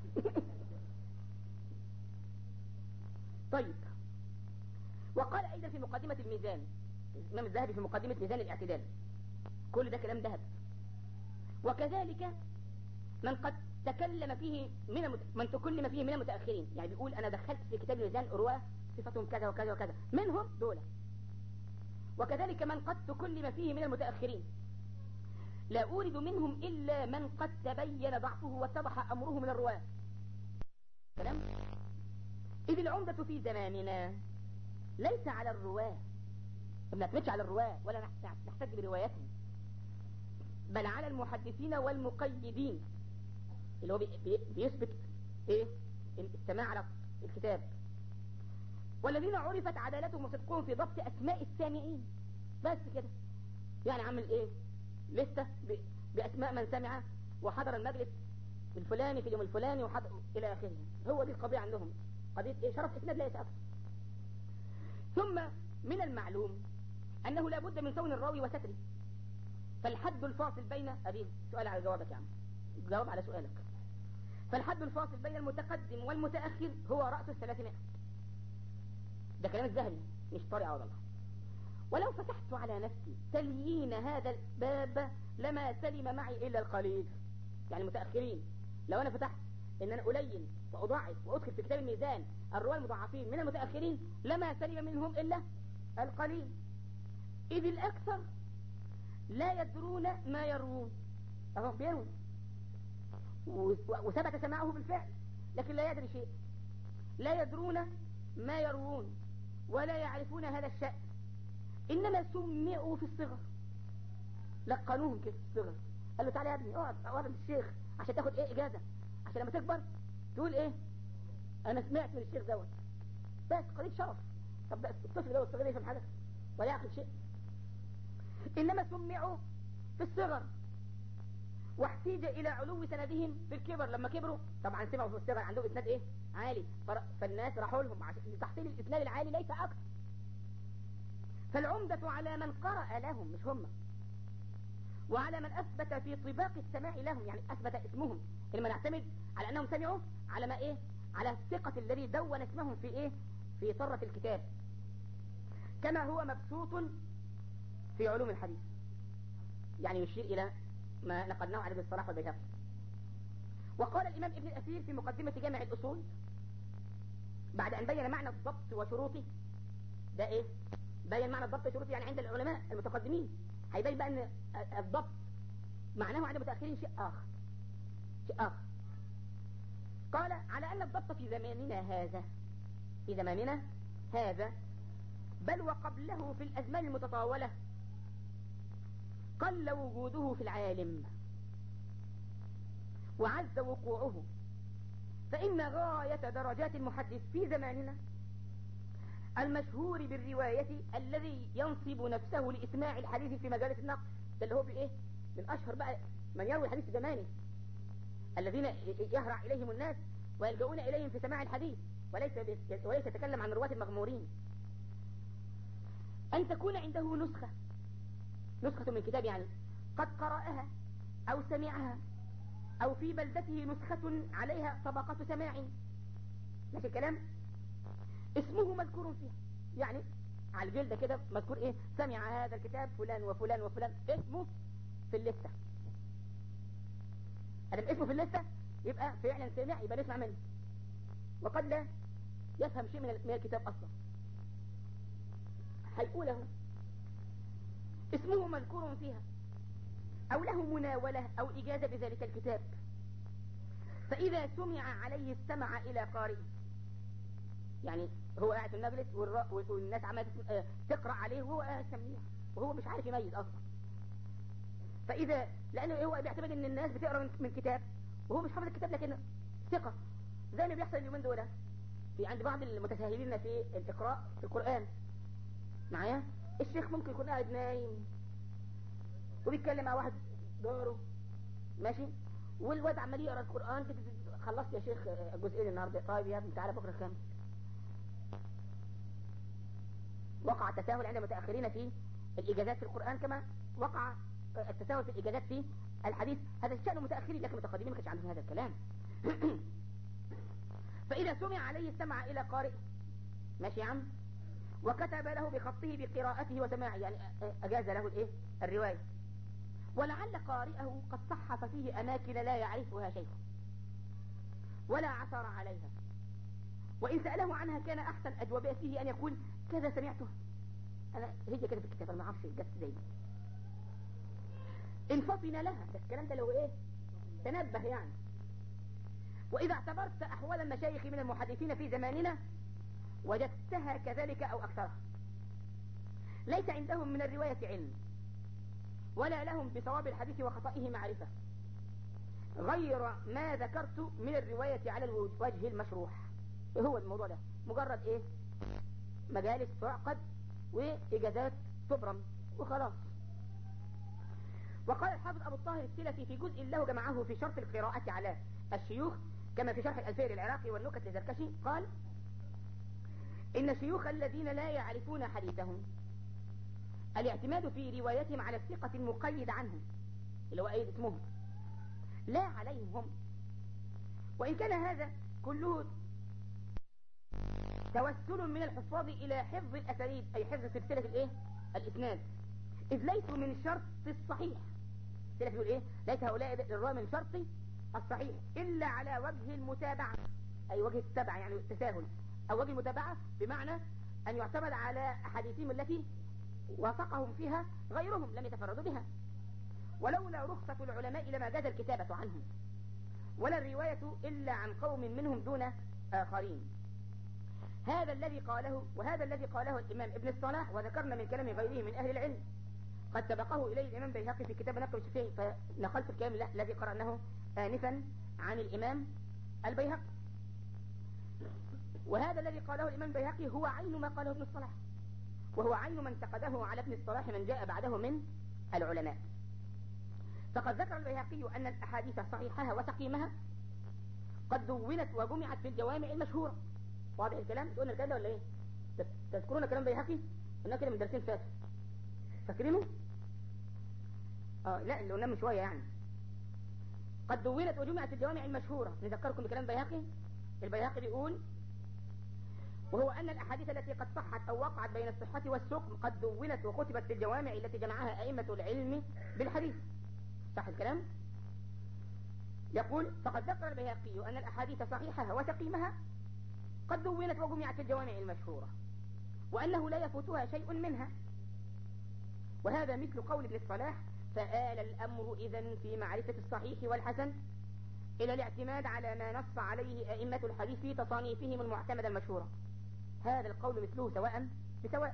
طيب، وقال ايضا في مقدمه الميزان، الامام الذهبي في مقدمه ميزان الاعتدال، كل ده كلام ذهب. وكذلك من قد تكلم فيه من تكلم فيه من المتأخرين، يعني بيقول أنا دخلت في كتاب الميزان أرواه صفتهم كذا وكذا وكذا، منهم دولة. وكذلك من قد تكلم فيه من المتأخرين لا أورد منهم إلا من قد تبين ضعفه واتضح أمره من الرواة. كلام. إذ العمدة في زماننا ليس على الرواة، ما نعتمدش على الرواة ولا نحتج برواياتهم، بل على المحدثين والمقيدين، اللي هو بيثبت ايه السماع على الكتاب، والذين عرفت عدالتهم وصدقهم في ضبط اسماء السامعين. بس كده، يعني عامل ايه لسه باسماء من سمع وحضر المجلس الفلاني في اليوم الفلاني وحضر الى اخره. هو دي القضيه عندهم، قضيه ايه؟ شرف اسناد ليس اكثر. ثم من المعلوم انه لا بد من كون الراوي وستره، فالحد الفاصل بين ابي سؤال على جوابك يا عم، جواب على سؤالك. فالحد الفاصل بين المتقدم والمتأخر هو رأس 300. ده كلام الذهبي مش طارئ عوض الله. ولو فتحت على نفسي تليين هذا الباب لما سلم معي إلا القليل. يعني المتأخرين، لو أنا فتحت إن أنا ألين وأضعف وأدخل في كتاب الميزان الرواة المضاعفين من المتأخرين لما سلم منهم إلا القليل، إذ الأكثر لا يدرون ما يروون. أهو بيروي وثبت سماعه بالفعل، لكن لا يدري شيء، لا يدرون ما يروون ولا يعرفون هذا الشأن، إنما سمعوا في الصغر، لقنوهم كده في الصغر، قال له تعالى يا ابني اقعد عند الشيخ عشان تاخد ايه اجازة، عشان لما تكبر تقول ايه انا سمعت من الشيخ دوت. بس قضية شرف. طب بس الطفل دوت الصغير يفهم حاجة ولا يعقل شيء؟ إنما سمعوا في الصغر، واحتيج الى علو سندهم في الكبر. لما كبروا طبعا سمعوا في الصغر عندهم اسناد ايه عالي، فالناس راحوا لهم عشان لتحصيل الاسناد العالي ليس اكثر. فالعمدة على من قرأ لهم مش هم، وعلى من اثبت في طباق السماع لهم، يعني اثبت اسمهم، لما نعتمد على انهم سمعوا على ما ايه، على الثقة الذي دون اسمهم في ايه، في طرة الكتاب، كما هو مبسوط في علوم الحديث. يعني يشير الى ما نقلناه عن ابن الصلاح والبيهقي. وقال الإمام ابن الأثير في مقدمة جامع الأصول بعد أن بين معنى الضبط وشروطه، ده إيه؟ بين معنى الضبط وشروطه يعني عند العلماء المتقدمين، هيبين بقى أن الضبط معناه عند المتأخرين شيء آخر، شيء آخر. قال على أن الضبط في زماننا هذا بل وقبله في الأزمان المتطاولة قل وجوده في العالم وعز وقوعه، فإن غاية درجات المحدث في زماننا المشهور بالرواية الذي ينصب نفسه لإسماع الحديث في مجالس النقل، ده اللي هو بإيه؟ من أشهر بقى من يروي الحديث في زمانه، الذين يهرع إليهم الناس ويلجؤون إليهم في سماع الحديث، وليس يتكلم عن رواة المغمورين. أن تكون عنده نسخة من كتاب يعني قد قرأها أو سمعها، أو في بلدته نسخة عليها طبقة سماع، ماشي الكلام، اسمه مذكور فيها، يعني على الجلدة كده مذكور ايه، سمع هذا الكتاب فلان وفلان وفلان، اسمه في اللستة. هذا اسمه في اللستة يبقى فعلا سمع، يبقى نسمع منه، وقد لا يفهم شيء من الكتاب أصلا. هيقوله اسمه مذكور فيها، أو له مناولة أو إجازة بذلك الكتاب، فإذا سمع عليه استمع إلى قارئ، يعني هو قاعد في المجلس والناس عمالة تقرأ عليه وهو قاعد سميع وهو مش عارف يميز أصلا. فإذا لأنه هو بيعتمد إن الناس بتقرأ من كتاب وهو مش حافظ الكتاب، لكن ثقة، زي ما بيحصل اليومين دول في عند بعض المتساهلين في الإقراء في القرآن. معايا الشيخ ممكن يكون قاعد نايم وبيتكلم مع واحد جاره، ماشي، والواد عمال يقرا القرآن، خلصت يا شيخ جزئين النهارده، طيب يا ابني تعالى بكره كام. وقع التساهل عند المتأخرين في الإجازات في القرآن، كما وقع التساهل في الإجازات في الحديث. هذا الشأن المتأخرين، لكن المتقدمين ما كانش عندهم هذا الكلام. فإذا سمع عليه استمع إلى قارئ، ماشي يا عم، وكتب له بخطه بقراءته وسماعه، يعني أجاز له الإيه؟ الرواية، ولعل قارئه قد صحف فيه أماكن لا يعرفها شيء ولا عثر عليها، وإن سأله عنها كان أحسن أجوبته أن يقول كذا سمعته أنا، هي كده في الكتاب، أنا ما أعرفش جت زي دي، انفطن لها. ده الكلام ده لو إيه تنبه يعني. وإذا اعتبرت أحوال المشايخ من المحدثين في زماننا وجدتها كذلك أو أكثرها، ليس عندهم من الرواية علم، ولا لهم بصواب الحديث وخطئه معرفة، غير ما ذكرت من الرواية على الوجه المشروح. هو الموضوع ده مجرد ايه، مجالس تعقد وإجازات تبرم وخلاص. وقال الحافظ أبو الطاهر السلفي في جزء له جمعه في شرط القراءة على الشيوخ، كما في شرح الألفير العراقي والنكت للزركشي، قال إن الشيوخ الذين لا يعرفون حديثهم الاعتماد في روايتهم على الثقة المقيد عنهم، اللي هو أيد اسمهم، لا عليهم هم، وإن كان هذا كله توسل من الحفاظ إلى حفظ الأسانيد، أي حفظ سلسلة الإيه؟ الإسناد، إذ ليسوا من شرط الصحيح. سلف يقول إيه؟ ليس هؤلاء الرواة من شرط الصحيح إلا على وجه المتابعة، أي وجه التبع يعني التساهل، أو وجه المتابعة بمعنى أن يعتمد على أحاديثهم التي وافقهم فيها غيرهم لم يتفردوا بها، ولولا رخصة العلماء لما جاز الكتابة عنهم، ولا الرواية إلا عن قوم منهم دون آخرين. هذا الذي قاله الإمام ابن الصلاح، وذكرنا من كلام غيره من أهل العلم، قد سبقه إليه الإمام بيهقي في كتاب نقل الشافعي، فنقلت الكلام الذي قرأناه آنفا عن الإمام البيهقي. وهذا الذي قاله الإمام البيهقي هو عين ما قاله ابن الصلاح، وهو عين من انتقده على ابن الصلاح من جاء بعده من العلماء. فقد ذكر البيهقي أن الأحاديث صحيحها وسقيمها قد دونت وجمعت في الجوامع المشهورة. واضح الكلام؟ تقولنا الكلام ده ولا ايه؟ تذكرون كلام البيهقي؟ قلنا كده من درسين فاتوا، فاكرينه؟ لا اللي قلناه من شوية يعني. قد دونت وجمعت في الجوامع المشهورة. نذكركم بكلام البيهقي. البيهقي بيقول وهو أن الأحاديث التي قد صحت أو وقعت بين الصحة والسقم قد دونت وكتبت في الجوامع التي جمعها أئمة العلم بالحديث. صح الكلام؟ يقول فقد ذكر البيهقي أن الأحاديث صحيحها وسقيمها قد دونت وجمعت في الجوامع المشهورة، وأنه لا يفوتها شيء منها. وهذا مثل قول ابن الصلاح فآل الأمر إذن في معرفة الصحيح والحسن إلى الاعتماد على ما نص عليه أئمة الحديث في تصانيفهم المعتمدة المشهورة. هذا القول مثله سواء بسواء.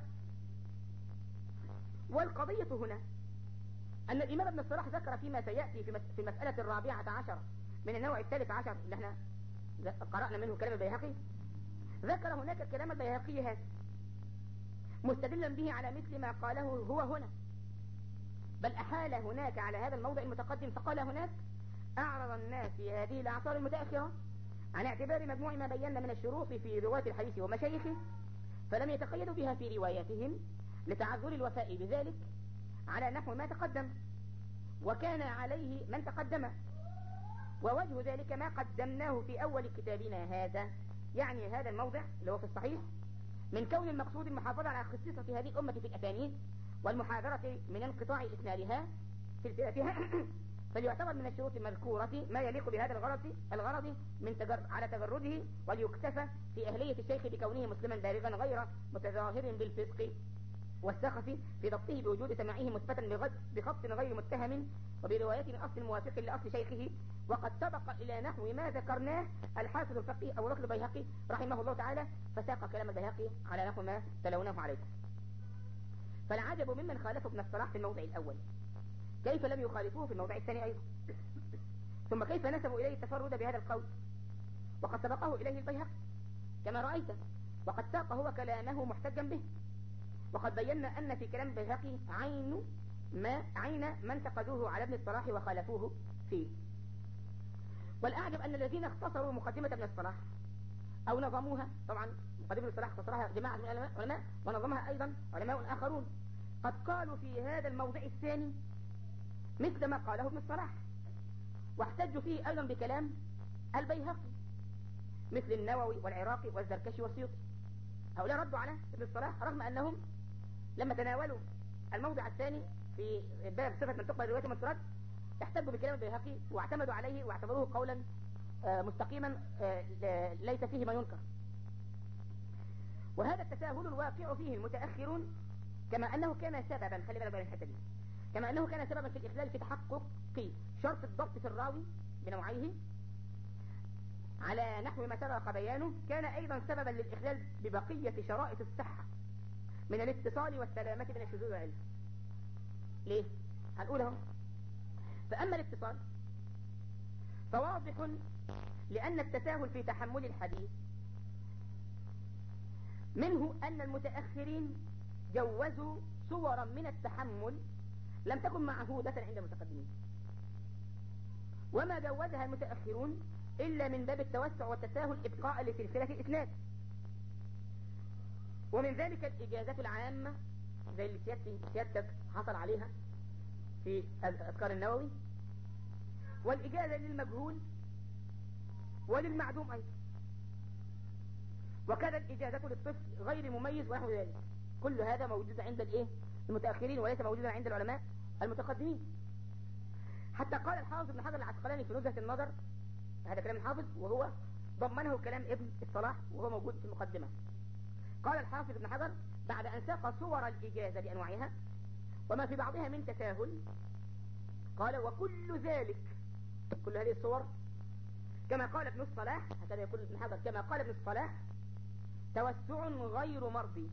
والقضية هنا أن الإمام ابن الصلاح ذكر فيما سيأتي في المسألة 14 من النوع 13 اللي احنا قرأنا منه كلام البيهقي، ذكر هناك الكلام البيهقي هذا مستدلا به على مثل ما قاله هو هنا، بل أحال هناك على هذا الموضع المتقدم، فقال هناك أعرض الناس في هذه الأعصار المتأخرة عن اعتبار مجموع ما بينا من الشروط في رواة الحديث ومشايخه، فلم يتقيدوا بها في رواياتهم لتعذر الوفاء بذلك على نحو ما تقدم وكان عليه من تقدم. ووجه ذلك ما قدمناه في أول كتابنا هذا، يعني هذا الموضع اللي هو في الصحيح، من كون المقصود المحافظة على خصيصة هذه الأمة في الأسانيد والمحاذرة من انقطاع إسنادها سلسلتها فليعتبر من الشروط المذكورة ما يليق بهذا الغرض من على تجرده، وليكتفى في أهلية الشيخ بكونه مسلما بالغا غير متظاهر بالفسق والسخف في ضبطه بوجود سماعه مثبتا بخط غير متهم وبرواية من أصل موافق لأصل شيخه. وقد سبق إلى نحو ما ذكرناه الحافظ الفقيه أبو بكر البيهقي رحمه الله تعالى، فساق كلام البيهقي على نحو ما تلوناه عليكم. فالعجب ممن خالفه ابن الصلاح في الموضع الأول، كيف لم يخالفوه في الموضع الثاني أيضا؟ ثم كيف نسبوا إليه التفرد بهذا القول وقد سبقه إليه البيهقي كما رأيت، وقد ساق هو كلامه محتجا به. وقد بينا أن في كلام البيهقي عين من انتقدوه على ابن الصلاح وخالفوه فيه. والأعجب أن الذين اختصروا مقدمة ابن الصلاح أو نظموها، طبعا مقدمة ابن الصلاح اختصرها جماعة من العلماء ونظمها أيضا علماء آخرون، قد قالوا في هذا الموضع الثاني مثل ما قاله ابن الصلاح، واحتجوا فيه أيضا بكلام البيهقي مثل النووي والعراقي والزركشي والسيوطي. هؤلاء ردوا على ابن الصلاح رغم أنهم لما تناولوا الموضع الثاني في باب صفة من تقبل رواية من ترد احتجوا بكلام البيهقي واعتمدوا عليه واعتبروه قولا مستقيما ليس فيه ما ينكر. وهذا التساهل الواقع فيه المتأخرون كما أنه كان سببا، خلي بالك من الحتة دي، كما أنه كان سببا في الإخلال في تحقق شرط الضبط في الراوي بنوعيه على نحو ما سبق بيانه، كان أيضا سببا للإخلال ببقية شرائط الصحة من الاتصال والسلامة من الشذوذ والعلم. ليه؟ هنقوله. فأما الاتصال فواضح لأن التساهل في تحمل الحديث منه أن المتأخرين جوزوا صورا من التحمل لم تكن معهودة عند المتقدمين، وما جوزها المتأخرون إلا من باب التوسع والتساهل إبقاء لسلسلة الإسناد. ومن ذلك الإجازة العامة زي اللي سيادتك حصل عليها في أذكار النووي، والإجازة للمجهول وللمعدوم أيضا، وكذا الإجازة للطفل غير مميز ونحو ذلك. كل هذا موجود عند المتأخرين وليس موجودا عند العلماء المتقدمين. حتى قال الحافظ ابن حجر العسقلاني في نزهة النظر، هذا كلام الحافظ وهو ضمنه كلام ابن الصلاح وهو موجود في المقدمة. قال الحافظ ابن حجر بعد أن ساق صور الإجازة بأنواعها وما في بعضها من تساهل، قال وكل ذلك، كل هذه الصور كما قال ابن الصلاح، هكذا يقول ابن حجر كما قال ابن الصلاح، توسع غير مرضي،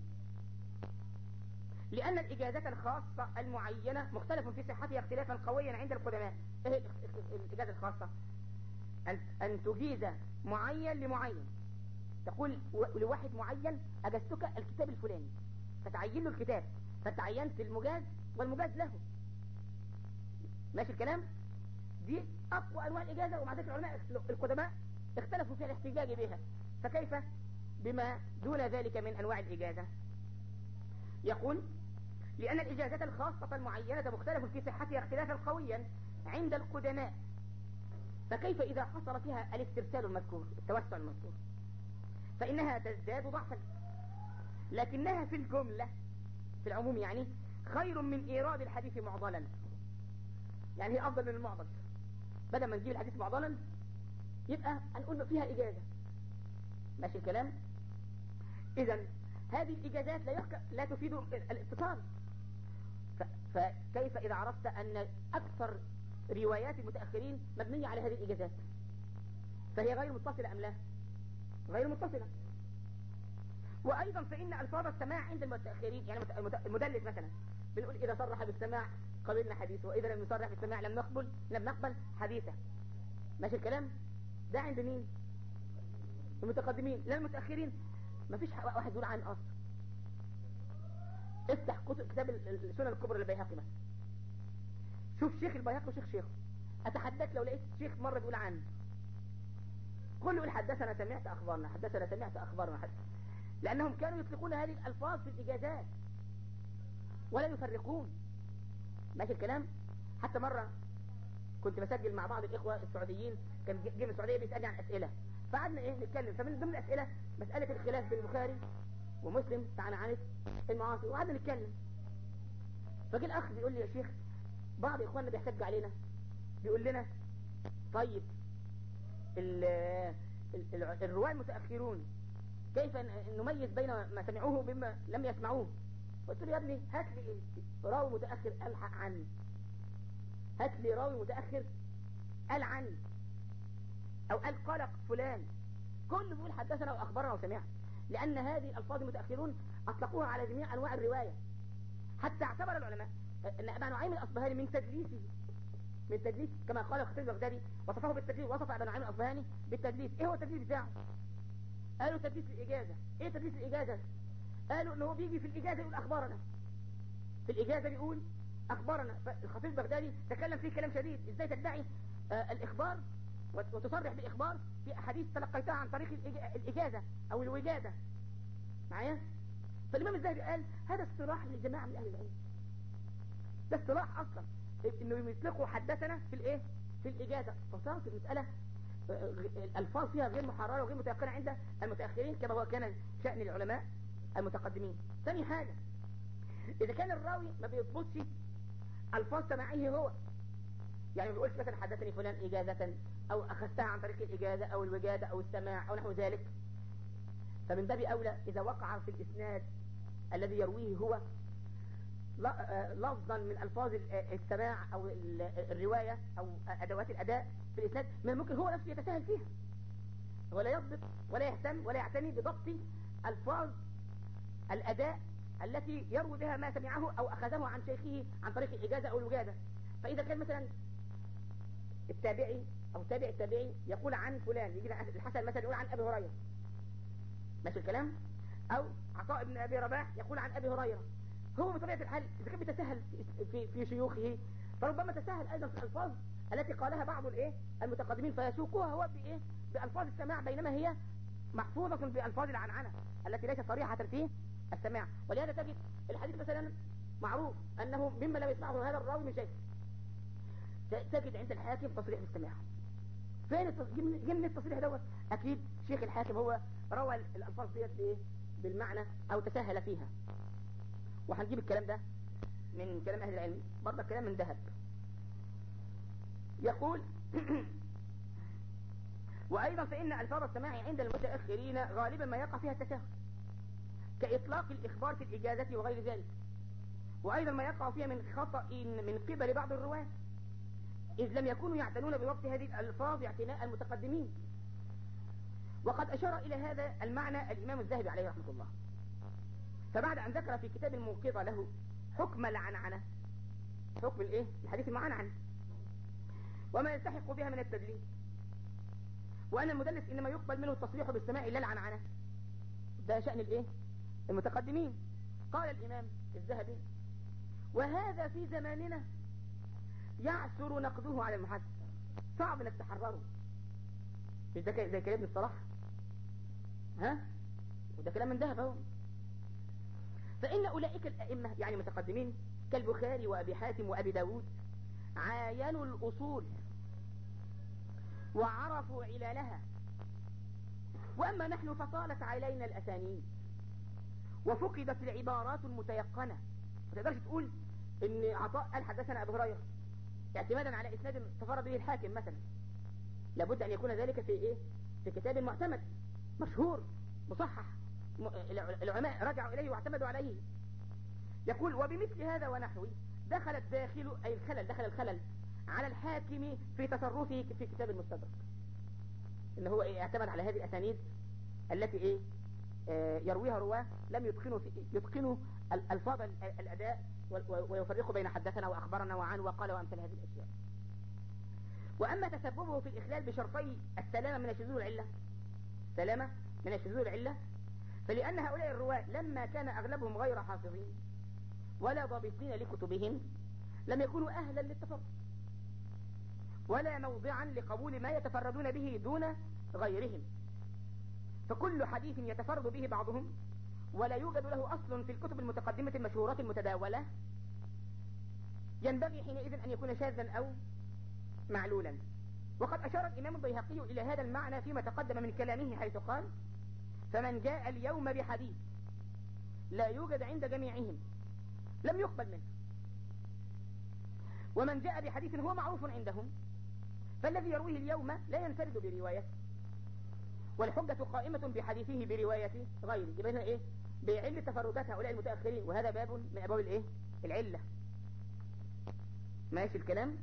لأن الإجازة الخاصة المعينة مختلف في صحتها اختلافا قويا عند القدماء. ايه الإجازة الخاصة؟ أن تجيز معين لمعين، تقول لواحد معين أجزتك الكتاب الفلاني فتعين له الكتاب، فتعينت المجاز والمجاز له. ماشي الكلام؟ دي أقوى أنواع الإجازة، ومع ذلك العلماء القدماء اختلفوا في الاحتجاج بها، فكيف بما دون ذلك من أنواع الإجازة؟ يقول لأن الإجازة الخاصة المعينة مختلف في صحتها اختلافا قويا عند القدماء، فكيف إذا حصل فيها الاسترسال المذكور التوسع المذكور فإنها تزداد ضعفا، لكنها في الجملة في العموم يعني خير من إيراد الحديث معضلا، يعني هي أفضل من المعضل. بدل ما نجيب الحديث معضلا يبقى هنقول له فيها إجازة. ماشي الكلام؟ إذن هذه الإجازات لا تفيد الاتصال. فكيف إذا عرفت أن أكثر روايات المتأخرين مبنية على هذه الإجازات، فهي غير متصلة أم لا؟ غير متصلة. وأيضا فإن ألفاظ السماع عند المتأخرين، يعني المدلس مثلا بنقول إذا صرح بالسماع قبلنا حديثه، وإذا لم يصرح بالسماع لم نقبل حديثه. ماشي الكلام؟ ده عند مين؟ المتقدمين. لا المتأخرين ما فيش واحد يقول عن أصل. افتح كتاب السنن الكبرى للبيهقي مثلا، شوف شيخ البيهقي وشيخ شيخه، أتحدث لو لقيت شيخ مرة يقول عنه كل يقول حدثنا سمعت أخبارنا، حدثنا سمعت أخبارنا، لأنهم كانوا يطلقون هذه الألفاظ في الإجازات ولا يفرقون. ماشي الكلام. حتى مرة كنت بسجل مع بعض الإخوة السعوديين، كان جه من السعودية بيسألني عن أسئلة، فقعدنا نتكلم. فمن ضمن الأسئلة مسألة الخلاف بين البخاري ومسلم تعالى عن المعاصي، وقعدنا نتكلم. فجه الأخ بيقول لي يا شيخ بعض إخواننا بيحتج علينا، بيقول لنا طيب الرواة المتأخرون كيف نميز بين ما سمعوه وبما لم يسمعوه؟ قلت له يا ابني هات لي راوي متأخر ألحق عني، هات لي راوي متأخر قال عني أو قال فلان، كله بيقول حدثنا وأخبرنا وسمعنا، لأن هذه الألفاظ المتأخرون أطلقوها على جميع أنواع الرواية. حتى اعتبر العلماء أن أبا نعيم الأصبهاني من تدليس كما قال الخطيب البغدادي وصفه بالتدليس، وصف أبا نعيم الأصبهاني بالتدليس. إيه هو التدليس بتاعه؟ قالوا تدليس الإجازة. إيه تدليس الإجازة؟ قالوا إنه بيجي في الإجازة يقول أخبارنا، في الإجازة بيقول أخبارنا. فالخطيب البغدادي تكلم فيه كلام شديد، إزاي تدعي الإخبار وتصرح بإخبار في أحاديث تلقيتها عن طريق الإجازة أو الوجادة معايا؟ فالإمام الذهبي قال هذا اصطلاح لجماعة من أهل العلم، ده اصطلاح أصلا إنه يطلقوا حدثنا في الإيه؟ في الإجازة. فصارت المسألة الألفاظ فيها غير محررة وغير متيقنة عند المتأخرين كما هو كان شأن العلماء المتقدمين. ثاني حاجة، إذا كان الراوي ما بيضبطش ألفاظ سماعيه هو، يعني ما بيقولش مثلا حدثني فلان إجازة أو أخذتها عن طريق الإجازة أو الوجادة أو السماع أو نحو ذلك، فمن باب أولى إذا وقع في الإسناد الذي يرويه هو لفظا من ألفاظ السماع أو الرواية أو أدوات الأداء في الإسناد، من ممكن هو نفسه يتساهل فيها ولا يضبط ولا يهتم ولا يعتني بضبط ألفاظ الأداء التي يروي بها ما سمعه أو أخذه عن شيخه عن طريق الإجازة أو الوجادة. فإذا كان مثلا التابعي أو تابع التابعي يقول عن فلان، يجي الحسن مثلا يقول عن أبي هريرة، ماشي الكلام، أو عطاء بن أبي رباح يقول عن أبي هريرة، هو بطبيعة الحال إذا كان بيتساهل في شيوخه فربما تساهل أيضا في الألفاظ التي قالها بعض المتقدمين فيسوقها هو بألفاظ السماع، بينما هي محفوظة بألفاظ العنعنة التي ليست صريحة في السماع. ولهذا تجد الحديث مثلا معروف أنه مما لم يسمعه هذا الراوي من شيء، تجد عند الحاكم تصريح بالسماع. فين جه من التصريح دوت؟ أكيد شيخ الحاكم هو روى الألفاظ ديت بالمعنى أو تساهل فيها. وهنجيب الكلام ده من كلام أهل العلم، برضه كلام من ذهب. يقول وأيضا فإن ألفاظ السماع عند المتأخرين غالبا ما يقع فيها التساهل كإطلاق الإخبار في الإجازة وغير ذلك، وأيضا ما يقع فيها من خطأ من قبل بعض الرواة إذ لم يكونوا يعتنون بوقت هذه الألفاظ اعتناء المتقدمين. وقد أشار إلى هذا المعنى الإمام الذهبي عليه رحمة الله، فبعد أن ذكر في كتاب الموقظة له حكم العنعنة، حكم الإيه؟ الحديث المعنعن وما يلتحق بها من التدليس، وأن المدلس إنما يقبل منه التصريح بالسماع لا العنعنة، ده شأن الإيه؟ المتقدمين. قال الإمام الذهبي وهذا في زماننا يعسر نقده على المحدث، صعب انك تحرره، مش ده زي كلام ابن الصلاح، ها؟ وده كلام من ذهب اهو. فإن أولئك الأئمة يعني متقدمين كالبخاري وأبي حاتم وأبي داود عاينوا الأصول وعرفوا علالها، وأما نحن فطالت علينا الأسانيد وفقدت العبارات المتيقنة. ما تقدرش تقول إن عطاء قال حدثنا أبو هريرة اعتمادا على إسناد تفرد به الحاكم مثلا، لابد أن يكون ذلك في إيه؟ في كتاب معتمد مشهور مصحح العلماء رجعوا إليه واعتمدوا عليه. يقول وبمثل هذا ونحوه دخل الداخل أي الخلل، دخل الخلل على الحاكم في تصرفه في كتاب المستدرك، إن هو إيه؟ اعتمد على هذه الأسانيد التي إيه؟ يرويها رواه لم يتقنوا الفاظ الأداء ويفرقوا بين حدثنا وأخبرنا وعن وقال وأمثل هذه الأشياء. وأما تسببه في الإخلال بشرطي السلامة من الشذوذ والعلة، سلامة من الشذوذ والعلة، فلأن هؤلاء الرواة لما كان أغلبهم غير حافظين ولا ضابطين لكتبهم لم يكونوا أهلا للتفرد ولا موضعا لقبول ما يتفردون به دون غيرهم. فكل حديث يتفرد به بعضهم ولا يوجد له أصل في الكتب المتقدمة المشهورة المتداولة ينبغي حينئذ أن يكون شاذا أو معلولا. وقد أشار الإمام البيهقي إلى هذا المعنى فيما تقدم من كلامه، حيث قال: فمن جاء اليوم بحديث لا يوجد عند جميعهم لم يقبل منه، ومن جاء بحديث هو معروف عندهم فالذي يرويه اليوم لا ينفرد بروايته، والحجة قائمة بحديثه برواية غيره. يبقى هنا بعلة تفردات هؤلاء المتأخرين، وهذا باب من أبواب العلة. ماشي الكلام.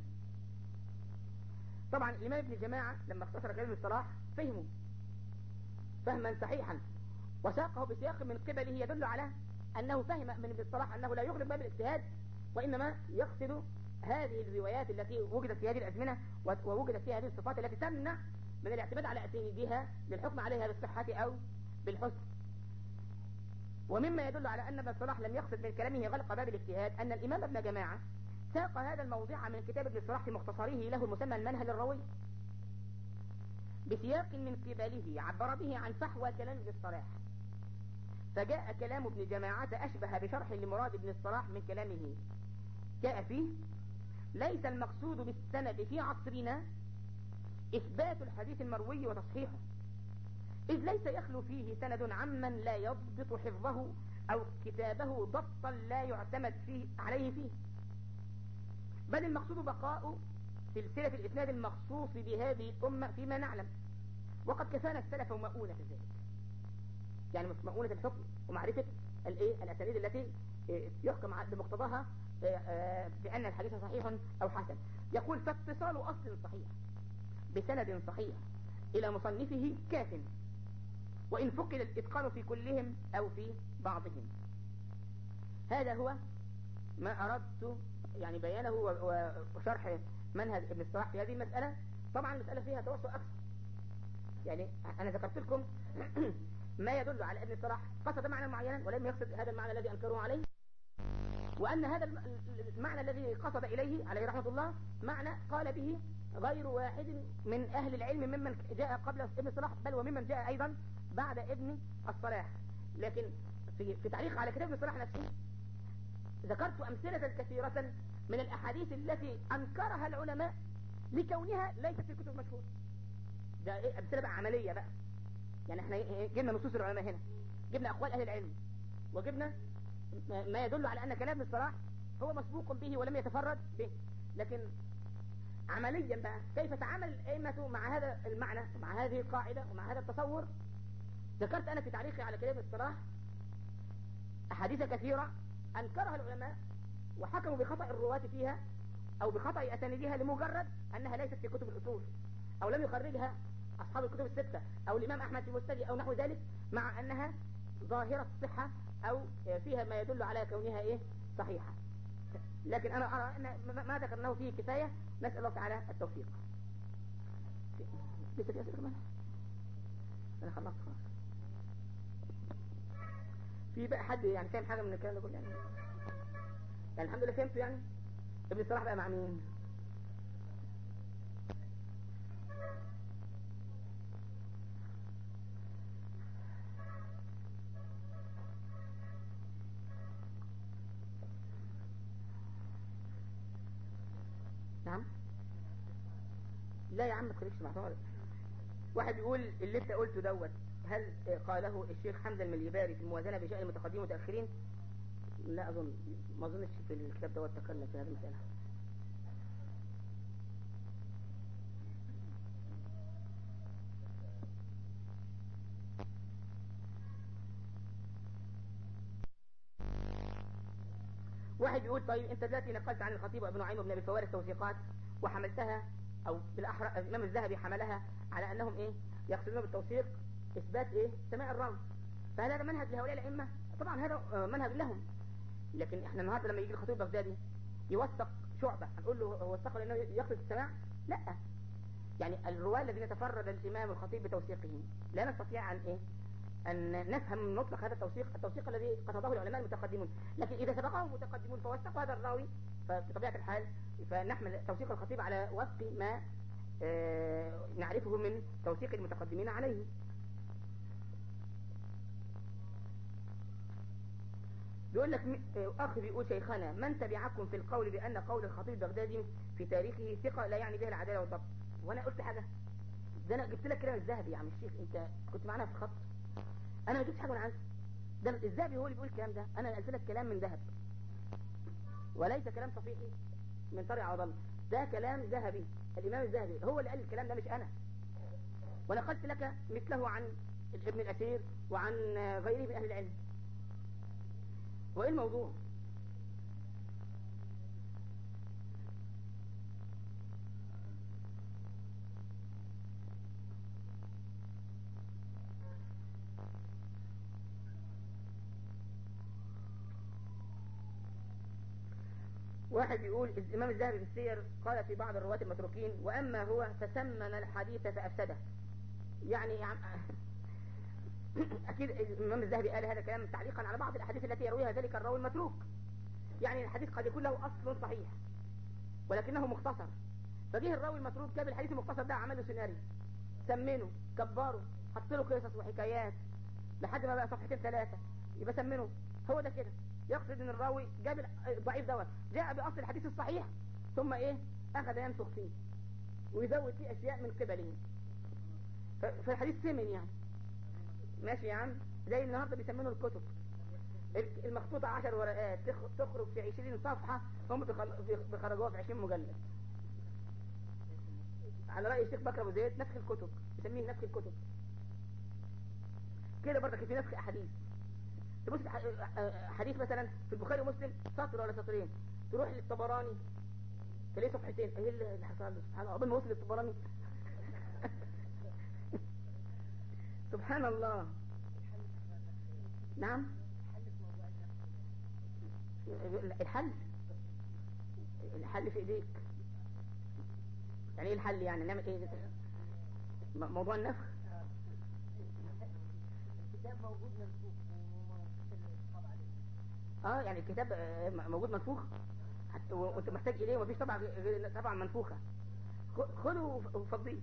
طبعا الإمام ابن جماعة لما اختصر كلام الصلاح فهمه فهما صحيحا وساقه بسياق من قبله يدل على أنه فهم من ابن الصلاح أنه لا يغلق باب الاجتهاد، وإنما يقصد هذه الروايات التي وجدت في هذه الأزمنة ووجدت فيها هذه الصفات التي تمنع من الاعتماد على أسانيدها للحكم عليها بالصحة أو بالحسن. ومما يدل على أن ابن الصلاح لم يقصد من كلامه غلق باب الاجتهاد أن الإمام ابن جماعة ساق هذا الموضوع من كتاب ابن الصلاح في مختصره له المسمى المنهل الروي بسياق من قبله عبر به عن فحوى كلام ابن الصلاح، فجاء كلام ابن جماعة أشبه بشرح لمراد ابن الصلاح من كلامه. جاء فيه: ليس المقصود بالسند في عصرنا إثبات الحديث المروي وتصحيحه، إذ ليس يخلو فيه سند عمن لا يضبط حفظه أو كتابه ضبطا لا يعتمد عليه فيه، بل المقصود بقاء سلسلة الإسناد المخصوص بهذه الأمة فيما نعلم، وقد كفانا السلف مؤونة ذلك. يعني مؤونة الحكم ومعرفة الأسانيد التي يحكم بمقتضاها بأن الحديث صحيح أو حسن. يقول: فاتصال أصل صحيح بسند صحيح إلى مصنفه كاف، وإن فقد الإتقان في كلهم أو في بعضهم. هذا هو ما أردت يعني بيانه وشرح منهج ابن الصلاح في هذه المسألة. طبعا المسألة فيها توسع أكثر، يعني أنا ذكرت لكم ما يدل على ابن الصلاح قصد معنى معينا ولم يقصد هذا المعنى الذي أنكره عليه، وأن هذا المعنى الذي قصد إليه عليه رحمة الله معنى قال به غير واحد من أهل العلم ممن جاء قبل ابن الصلاح، بل وممن جاء أيضا بعد ابن الصلاح. لكن في تعليق على كتاب ابن الصلاح نفسه ذكرت أمثلة كثيرة من الأحاديث التي أنكرها العلماء لكونها ليست في الكتب المشهورة. ده أمثلة بقى عملية بقى، يعني احنا جبنا نصوص العلماء هنا، جبنا أقوال أهل العلم، وجبنا ما يدل على أن كلام ابن الصلاح هو مسبوق به ولم يتفرد به. لكن عمليا بقى كيف تعامل الأئمة مع هذا المعنى ومع هذه القاعدة ومع هذا التصور؟ ذكرت أنا في تعليقي على كلام ابن الصلاح أحاديث كثيرة أنكرها العلماء وحكموا بخطأ الرواة فيها أو بخطأ أسانيدها لمجرد أنها ليست في كتب الأصول، أو لم يخرجها أصحاب الكتب الستة أو الإمام أحمد في مسنده أو نحو ذلك، مع أنها ظاهرة الصحة أو فيها ما يدل على كونها صحيحة. لكن أنا أرى أن ما ذكرناه فيه كفاية. نسأل الله تعالى التوفيق. لسه في أسئلة كمان؟ أنا خلصت خلاص. في بقى حد يعني فاهم حاجة من الكلام ده كله؟ يعني الحمد لله فهمته. يعني ابن الصلاح بقى مع مين؟ نعم؟ لا يا عم ما تخليكش معترض. واحد بيقول اللي انت قلته دوت هل قاله الشيخ حمزة المليباري في الموازنة بشأن المتقدمين والمتأخرين؟ لا أظن، ما أظنش في الكتاب دوت تكلم في هذه المسألة. واحد يقول طيب انت دلوقتي نقلت عن الخطيب وابن نعيم وابن ابي فوارس توثيقات وحملتها، او بالاحرى الامام الذهبي حملها على انهم يقصدون بالتوثيق اثبات سماع الراوي، فهل هذا منهج لهؤلاء الائمه؟ طبعا هذا منهج لهم. لكن احنا النهارده لما يجي الخطيب البغدادي يوثق شعبة هنقول له هو وثقه لانه يقصد السماع؟ لا. يعني الرواه الذين تفرد الامام الخطيب بتوثيقهم لا نستطيع أن نفهم من مطلق هذا التوثيق الذي قصده العلماء المتقدمون. لكن إذا سبقهم المتقدمون فوثقوا هذا الراوي فبطبيعة الحال فنحمل توثيق الخطيب على وفق ما نعرفه من توثيق المتقدمين عليه. بيقول لك أخ بيقول شيخنا من تبعكم في القول بأن قول الخطيب البغدادي في تاريخه ثقة لا يعني به العدالة والضبط؟ وأنا قلت حاجة؟ ده أنا جبت لك كلام الذهبي يا عم الشيخ، أنت كنت معنا في الخط؟ أنا ما جبتش حاجة من عندي، ده الذهبي هو اللي بيقول الكلام ده، أنا نقلت لك كلام من ذهب وليس كلام صفيحي من طارق عضل، ده كلام ذهبي، الإمام الذهبي هو اللي قال الكلام ده مش أنا. ونقلت لك مثله عن ابن الأثير وعن غيره من أهل العلم. وإيه الموضوع؟ واحد يقول الإمام الذهبي في السير قال في بعض الرواة المتروكين وأما هو فسمن الحديث فأفسده. يعني أكيد الإمام الذهبي قال هذا كلام تعليقا على بعض الأحاديث التي يرويها ذلك الراوي المتروك. يعني الحديث قد يكون له أصل صحيح ولكنه مختصر، فجه الراوي المتروك جاب الحديث المختصر ده عمله سيناريو، سمنه، كبره، حط له قصص وحكايات لحد ما بقى صفحتين ثلاثة، يبقى سمنه. هو ده كده يقصد ان الراوي جاب الضعيف دوت جاء باصل الحديث الصحيح ثم اخذ ينسخ فيه ويزود فيه اشياء من قبله، فالحديث سمن يعني. ماشي يا عم، زي النهارده بيسمنوا الكتب المخطوطة 10 ورقات تخرج في 20 صفحة، هم بيخرجوها في 20 مجلد. على رأي الشيخ بكر أبو زيد نسخ الكتب، يسميه نسخ الكتب. كده برضك في نسخ أحاديث، تبص حديث مثلا في البخاري ومسلم سطر ولا سطرين، تروح للطبراني تلاقيه صفحتين، ايه اللي حصل له سبحان الله قبل ما وصل للطبراني. سبحان الله. نعم الحل في ايديك. يعني ايه الحل؟ يعني نعمل ايه؟ موضوع النفخ الكتاب موجود منفوخ يعني الكتاب موجود منفوخ وانت محتاج اليه ومفيش طبعا غير طبعا منفوخه، خده وفضيه.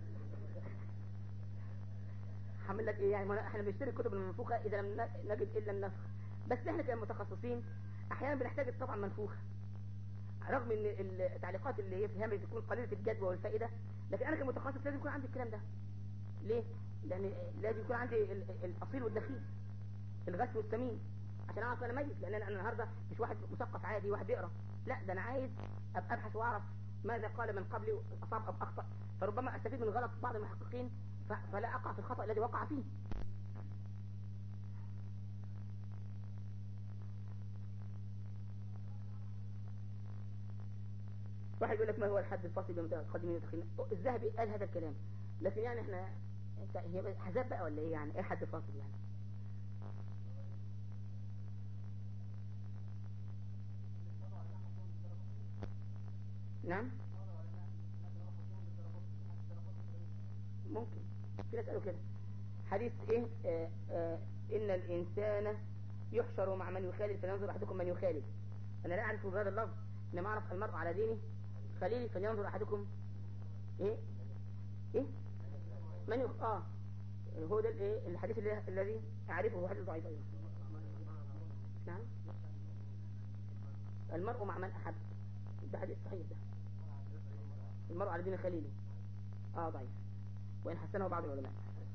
هعمل لك ايه يعني؟ احنا بنشتري الكتب المنفوخه اذا لم نجد الا النسخ، بس احنا كمتخصصين احيانا بنحتاج الطبعه المنفوخه رغم ان التعليقات اللي هي في الهامش بتكون قليله الجدوى والفائده، لكن انا كمتخصص لازم يكون عندي الكلام ده. ليه؟ لان لازم يكون عندي الاصيل والدخيل، الغث والسمين، عشان اعرف انا ميت. لان انا النهارده مش واحد مثقف عادي واحد بيقرا، لا ده انا عايز ابحث واعرف ماذا قال من قبلي اصاب او اخطا، فربما استفيد من غلط بعض المحققين فلا اقع في الخطا الذي وقع فيه. واحد يقول لك ما هو الحد الفاصل بين المتقدمين والمتاخرين؟ الذهبي قال هذا الكلام، لكن يعني احنا هي حساب بقى ولا ايه؟ يعني ايه حد فاصل يعني؟ نعم ممكن كده اسأله كده. حديث إن الإنسان يحشر مع من يخالف فلينظر أحدكم من يخالف. أنا لا أعرف بهذا اللفظ، إنما أعرف المرء على دينه خليل فلينظر أحدكم من هو ده الحديث الذي أعرفه هو حديث ضعيف أيضا. نعم المرء مع من أحب، ده حديث صحيح، ده المرء على دين خليله ضعيف وإن حسنه بعض العلماء.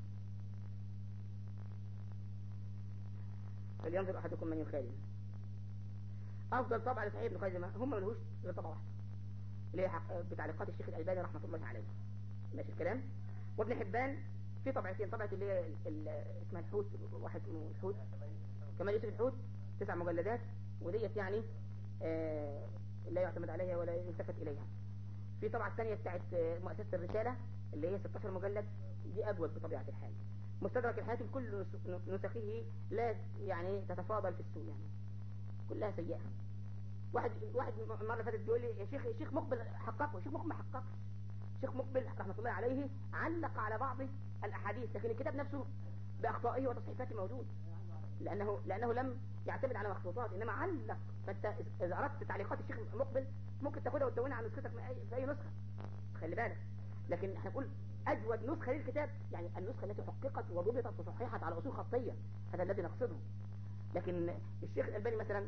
فلينظر أحدكم من يخالف. أفضل طبعة لصحيح ابن خزيمة هم ملهوش غير طبعة واحدة اللي هي بتعليقات الشيخ الألباني رحمة الله عليه، ماشي الكلام. وابن حبان في طبعتين، طبعة اللي هي اسمها الحوت، واحد اسمه الحوت كمال يوسف الحوت 9 مجلدات، وديت يعني لا يعتمد عليها ولا يلتفت إليها. في طبعة الثانية بتاعت مؤسسة الرسالة اللي هي 16 مجلد، دي أجود بطبيعة الحال. مستدرك الحاكم كل نسخه لا يعني تتفاضل في السوق، يعني كلها سيئة. واحد مرة فاتت بيقول لي يا شيخ الشيخ مقبل حققه، الشيخ مقبل ما حققش. الشيخ مقبل رحمة الله عليه علق على بعض الأحاديث، لكن الكتاب نفسه بأخطائه وتصحيفاته موجود، لأنه لم يعتمد على مخطوطات إنما علق. فأنت إذا أردت تعليقات الشيخ مقبل ممكن تاخدها وتدونها على نسختك في أي نسخة، خلي بالك. لكن احنا نقول اجود نسخة للكتاب يعني النسخة التي حققت وضبطت وصححت على اصول خطية، هذا الذي نقصده. لكن الشيخ الألباني مثلا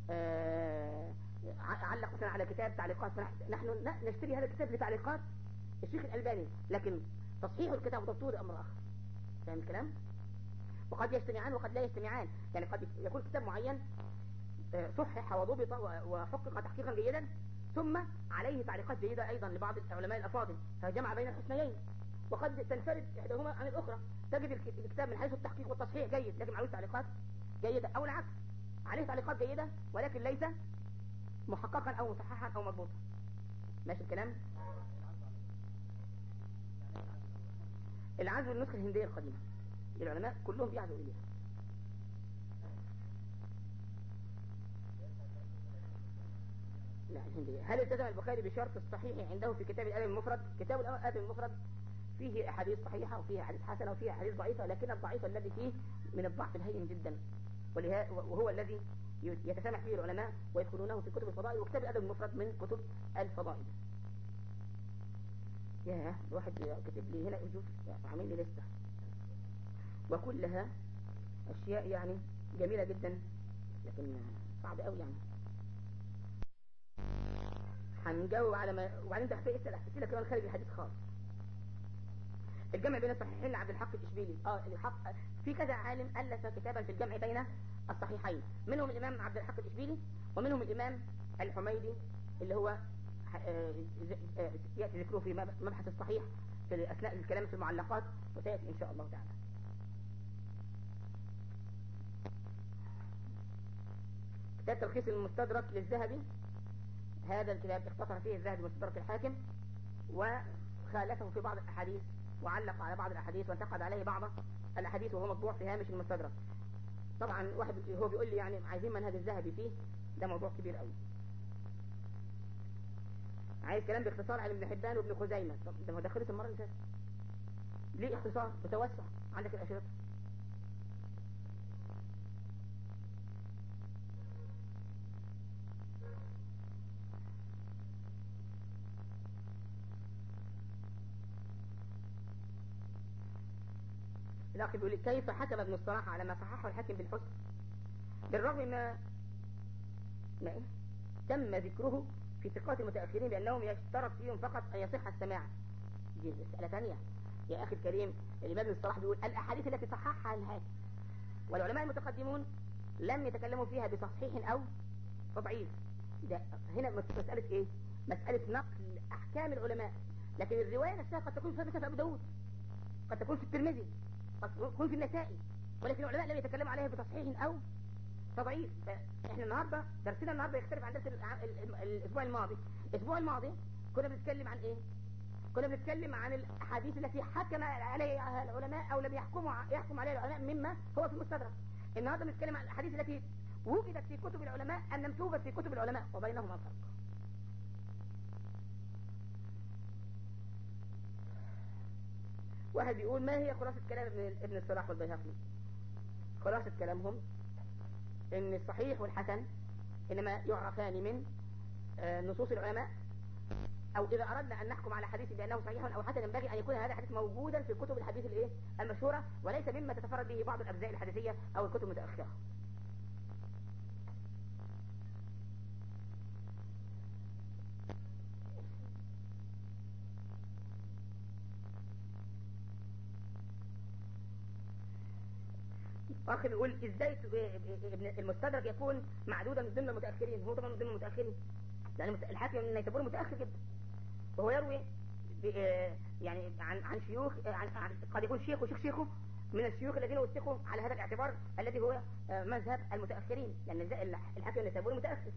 علق مثلا على كتاب تعليقات، نحن نشتري هذا الكتاب لتعليقات الشيخ الألباني، لكن تصحيح الكتاب وتطوير أمر آخر. فاهم الكلام؟ وقد يجتمعان وقد لا يجتمعان، يعني قد يكون كتاب معين صحح وضبط وحقق تحقيقا جيدا، ثم عليه تعليقات جيدة أيضا لبعض العلماء الأفاضل، فجمع بين الحسنيين. وقد تنفرد إحداهما عن الأخرى، تجد الكتاب من حيث التحقيق والتصحيح جيد لكن عليه تعليقات جيدة، أو العكس، عليه تعليقات جيدة ولكن ليس محققا أو مصححا أو مضبوطا. ماشي الكلام؟ العزو النسخة الهندية القديمة العلماء كلهم بيعزوا إليها. لا الهندية. هل التزم البخاري بشرط الصحيح عنده في كتاب الأدب المفرد؟ كتاب الأدب المفرد فيه أحاديث صحيحة وفيه أحاديث حسنة وفيه أحاديث ضعيفة، لكن الضعيف الذي فيه من الضعف الهين جدا، وهو الذي يتسامح فيه العلماء ويدخلونه في كتب الفضائل، وكتاب الأدب المفرد من كتب الفضائل. ياه الواحد كتب لي هنا أجوز عامل لي لسه، وكلها أشياء يعني جميلة جدا لكن صعب قوي يعني. هنجاوب على ما، وبعدين ده في أسئلة كمان خارج الحديث خالص. الجمع بين الصحيحين لعبد الحق الإشبيلي. الحق في كذا عالم ألف كتابا في الجمع بين الصحيحين، منهم الإمام عبد الحق الإشبيلي، ومنهم الإمام الحميدي اللي هو يأتي ذكره في مبحث الصحيح في أثناء الكلام في المعلقات، وسيأتي إن شاء الله تعالى. كتاب تلخيص المستدرك للذهبي، هذا الكتاب اختصر فيه الذهبي مستدرك الحاكم وخالفه في بعض الأحاديث وعلق على بعض الأحاديث وانتقد عليه بعض الأحاديث وهو مطبوع في هامش المستدرك. طبعا واحد هو بيقول لي يعني عايزين منهج الذهبي فيه، ده موضوع كبير قوي. عايز كلام باختصار عن ابن حبان وابن خزيمة، ده ما دخلت المرة اللي فاتت. ليه اختصار بتوسع؟ عندك الأشرطة. الأخ بيقول لي كيف حكم ابن الصلاح على ما صححه الحاكم بالحسن بالرغم ما إيه؟ تم ذكره في ثقات المتأخرين بأنهم يشترط فيهم فقط أن يصح السماع. دي مسألة ثانية يا أخي الكريم. الإمام ابن الصلاح بيقول الأحاديث التي صححها الحاكم والعلماء المتقدمون لم يتكلموا فيها بتصحيح أو تضعيف. ده هنا مسألة إيه؟ مسألة نقل أحكام العلماء، لكن الرواية نفسها قد تكون في أبو داود، قد تكون في الترمذي، قد تكون في النسائي، ولكن العلماء لم يتكلموا عليها بتصحيح أو تضعيف. احنا النهارده درسنا النهارده يختلف عن درس الاسبوع الماضي. الاسبوع الماضي كنا بنتكلم عن ايه؟ كنا بنتكلم عن الاحاديث التي حكم عليها العلماء او لم يحكم عليها العلماء مما هو في المستدرك. النهارده بنتكلم عن الاحاديث التي وجدت في كتب العلماء ام لم توجد في كتب العلماء وبينهما فرق. واحد بيقول ما هي خلاصة كلام ابن الصلاح والبيهقي؟ خلاصة كلامهم ان الصحيح والحسن انما يعرفان من نصوص العلماء، او اذا اردنا ان نحكم على حديث بانه صحيح او حسن ينبغي ان يكون هذا الحديث موجودا في كتب الحديث المشهوره، وليس مما تتفرد به بعض الاجزاء الحديثيه او الكتب المتاخره. اخي بيقول ازاي المستدرك يكون معدودا من ضمن المتاخرين؟ هو طبعا من ضمن المتاخرين لان الحاكم النيسابوري متاخر جدا، وهو يروي يعني عن شيوخ، قد يكون شيخ وشيخ شيخه من الشيوخ الذين وثقوا على هذا الاعتبار الذي هو مذهب المتاخرين، لان الحاكم النيسابوري متاخر.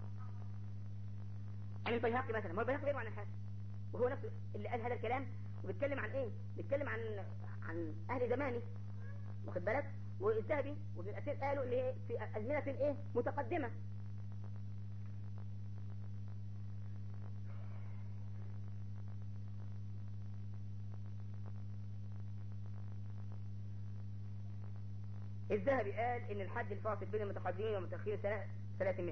عن البيهقي مثلا، ما البيهقي يروي عن الحاكم وهو نفسه اللي قال هذا الكلام، وبيتكلم عن ايه؟ بيتكلم عن اهل زمانه، واخد بالك؟ والذهبي وابن الأثير قالوا اللي في أزمنة متقدمة. الذهبي قال ان الحد الفاصل بين المتقدمين والمتأخرين 300.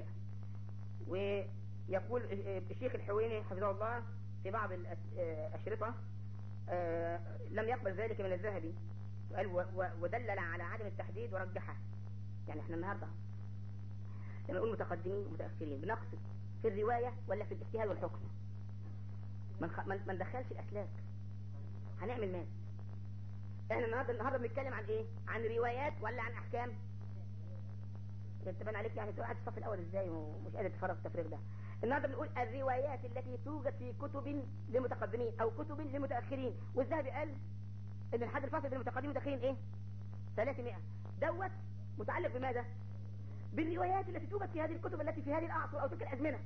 ويقول الشيخ الحويني حفظه الله في بعض الأشرطة لم يقبل ذلك من الذهبي، قال ودلل على عدم التحديد ورجحه. يعني احنا النهارده لما نقول متقدمين ومتأخرين بنقصد في الرواية ولا في الاجتهاد والحكم؟ ما ندخلش الأسلاك، هنعمل مال. احنا النهارده بنتكلم عن ايه؟ عن روايات ولا عن احكام؟ انت بان عليك يعني قاعد الصف الاول ازاي ومش قادر تفرغ التفريغ ده. النهارده بنقول الروايات التي توجد في كتب للمتقدمين او كتب للمتاخرين، والذهبي قال ان الحد الفاصل بين المتقدمين والمتاخرين ايه؟ 300. دوت متعلق بماذا؟ بالروايات التي توجد في هذه الكتب التي في هذه الاعصر او تلك الازمنه.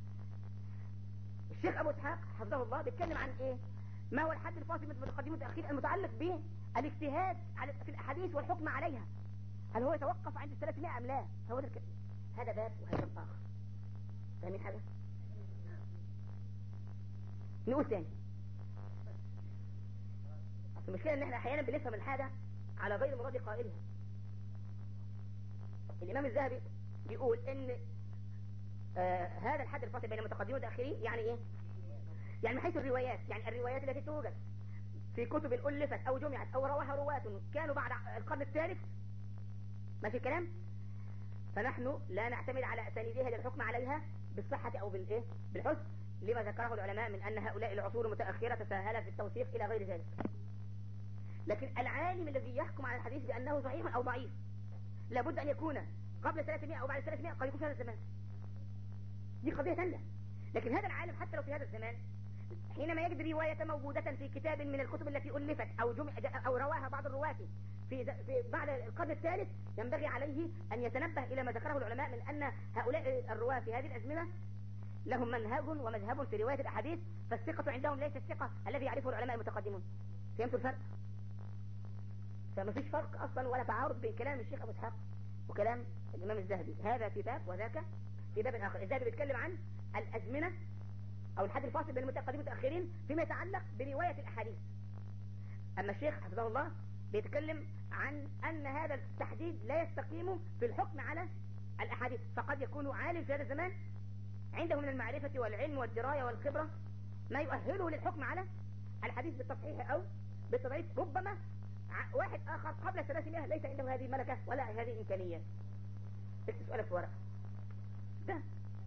الشيخ ابو اسحاق حفظه الله بيتكلم عن ايه؟ ما هو الحد الفاصل بين المتقدمين والمتاخرين المتعلق بالاجتهاد في الاحاديث والحكم عليها. هل هو يتوقف عند 300 ام لا؟ هو ده هذا باب وهذا اخر. فاهمين حاجه؟ نقول تاني. اصل المشكله ان احنا احيانا بنفهم الحاجه على غير مراد قائلها. الامام الذهبي بيقول ان هذا الحد الفاصل بين المتقدمين والمتاخرين يعني ايه؟ يعني من حيث الروايات، يعني الروايات التي توجد في كتب ألفت أو جمعت أو رواها رواة كانوا بعد القرن الثالث، ماشي الكلام؟ فنحن لا نعتمد على أسانيدها للحكم عليها بالصحة أو بالإيه؟ بالحسن، لما ذكره العلماء من أن هؤلاء العصور المتأخرة تساهل في التوثيق إلى غير ذلك. لكن العالم الذي يحكم على الحديث بأنه صحيح أو ضعيف لابد أن يكون قبل 300 أو بعد 300، قد يكون في هذا الزمان. دي قضية ثانية. لكن هذا العالم حتى لو في هذا الزمان حينما يجد رواية موجودة في كتاب من الكتب التي ألفت أو رواها بعض الرواة في بعد القرن الثالث، ينبغي عليه أن يتنبه إلى ما ذكره العلماء من أن هؤلاء الرواة في هذه الأزمنة لهم منهج ومذهب في رواية الأحاديث، فالثقة عندهم ليس الثقة الذي يعرفه العلماء المتقدمون. فهمتوا الفرق؟ فما فيش فرق أصلا ولا تعارض بين كلام الشيخ أبو اسحاق وكلام الإمام الذهبي، هذا في باب وذاك في باب آخر. الذهبي بيتكلم عن الأزمنة أو الحد الفاصل بين المتقدمين والمتأخرين فيما يتعلق برواية الأحاديث. أما الشيخ حفظه الله بيتكلم عن أن هذا التحديد لا يستقيم في الحكم على الأحاديث، فقد يكون عالم في هذا الزمان عنده من المعرفة والعلم والدراية والخبرة ما يؤهله للحكم على الحديث بالتصحيح أو بالتضعيف. ربما واحد آخر قبل 300 ليس عنده هذه الملكة ولا هذه الإمكانيات. اكتب سؤالك في ورق ده.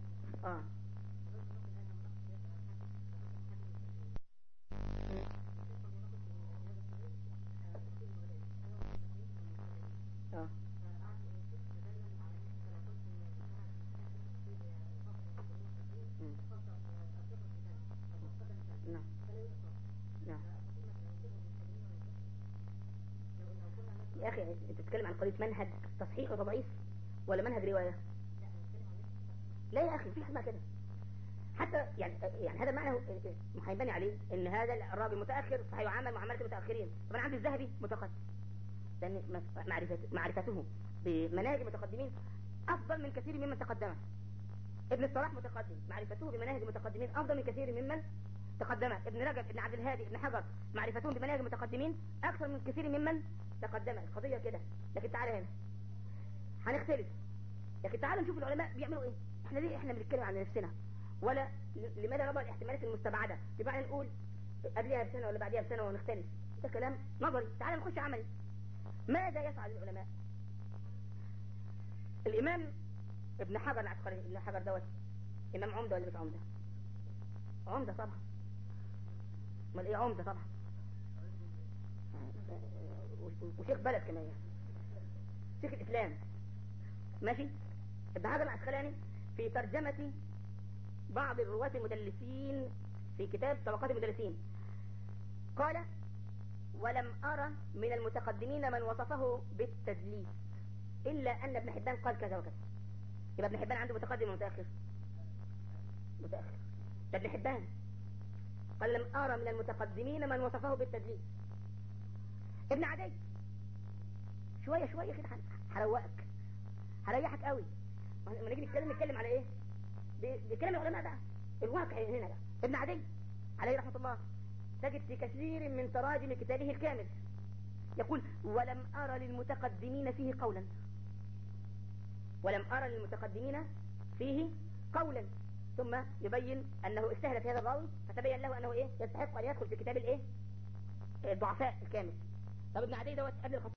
يا أخي أنت تتكلم عن قضية منهج تصحيح وتضعيف ولا منهج رواية؟ لا يا أخي في حاجة كده. حتى يعني هذا المعنى هينبني عليه ان هذا الراجل متأخر فهيعامل معاملة المتأخرين. طبعا عند الذهبي متقدم لأن معرفته بمناهج المتقدمين أفضل من كثير ممن تقدمه. ابن الصلاح متقدم، معرفته بمناهج المتقدمين أفضل من كثير ممن تقدمه. ابن رجب، ابن عبد الهادي، ابن حجر معرفتهم بمناهج المتقدمين أكثر من كثير ممن تقدمه. القضية كده. لكن تعالى هنا هنختلف. لكن تعالى نشوف العلماء بيعملوا ايه. احنا ليه احنا بنتكلم عن نفسنا ولا لماذا نضع الاحتمالات المستبعدة بمعنى نقول قبلها بسنة ولا بعدها بسنة ونختلف؟ ده كلام نظري. تعالى نخش عملي. ماذا يفعل العلماء؟ الإمام ابن حجر العسقلاني، ابن حجر دوت إمام عمدة ولا مش عمدة؟ عمدة طبعا. امال ايه عمدة طبعا. وشيخ بلد كمان يعني. شيخ الإسلام. ماشي. ابن حجر العسقلاني في ترجمة بعض الرواة المدلسين في كتاب طبقات المدلسين قال: ولم أرى من المتقدمين من وصفه بالتدليس إلا أن ابن حبان قال كذا وكذا. يبقى ابن حبان عنده متقدم ومتأخر. متأخر. ده ابن حبان قال: لم أرى من المتقدمين من وصفه بالتدليس. ابن عدي شوية شوية كده هروقك هريحك قوي. لما نيجي نتكلم على ايه؟ بكلام العلماء بقى، الواقع هنا بقى. ابن عدي عليه رحمة الله تجد في كثير من تراجم كتابه الكامل يقول: ولم أرى للمتقدمين فيه قولا. ولم أرى للمتقدمين فيه قولا. ثم يبين أنه اجتهد في هذا الراوي فتبين له أنه إيه؟ يستحق أن يدخل في كتاب الإيه؟ الضعفاء الكامل. طب ابن عدي دوت قبل الخطاب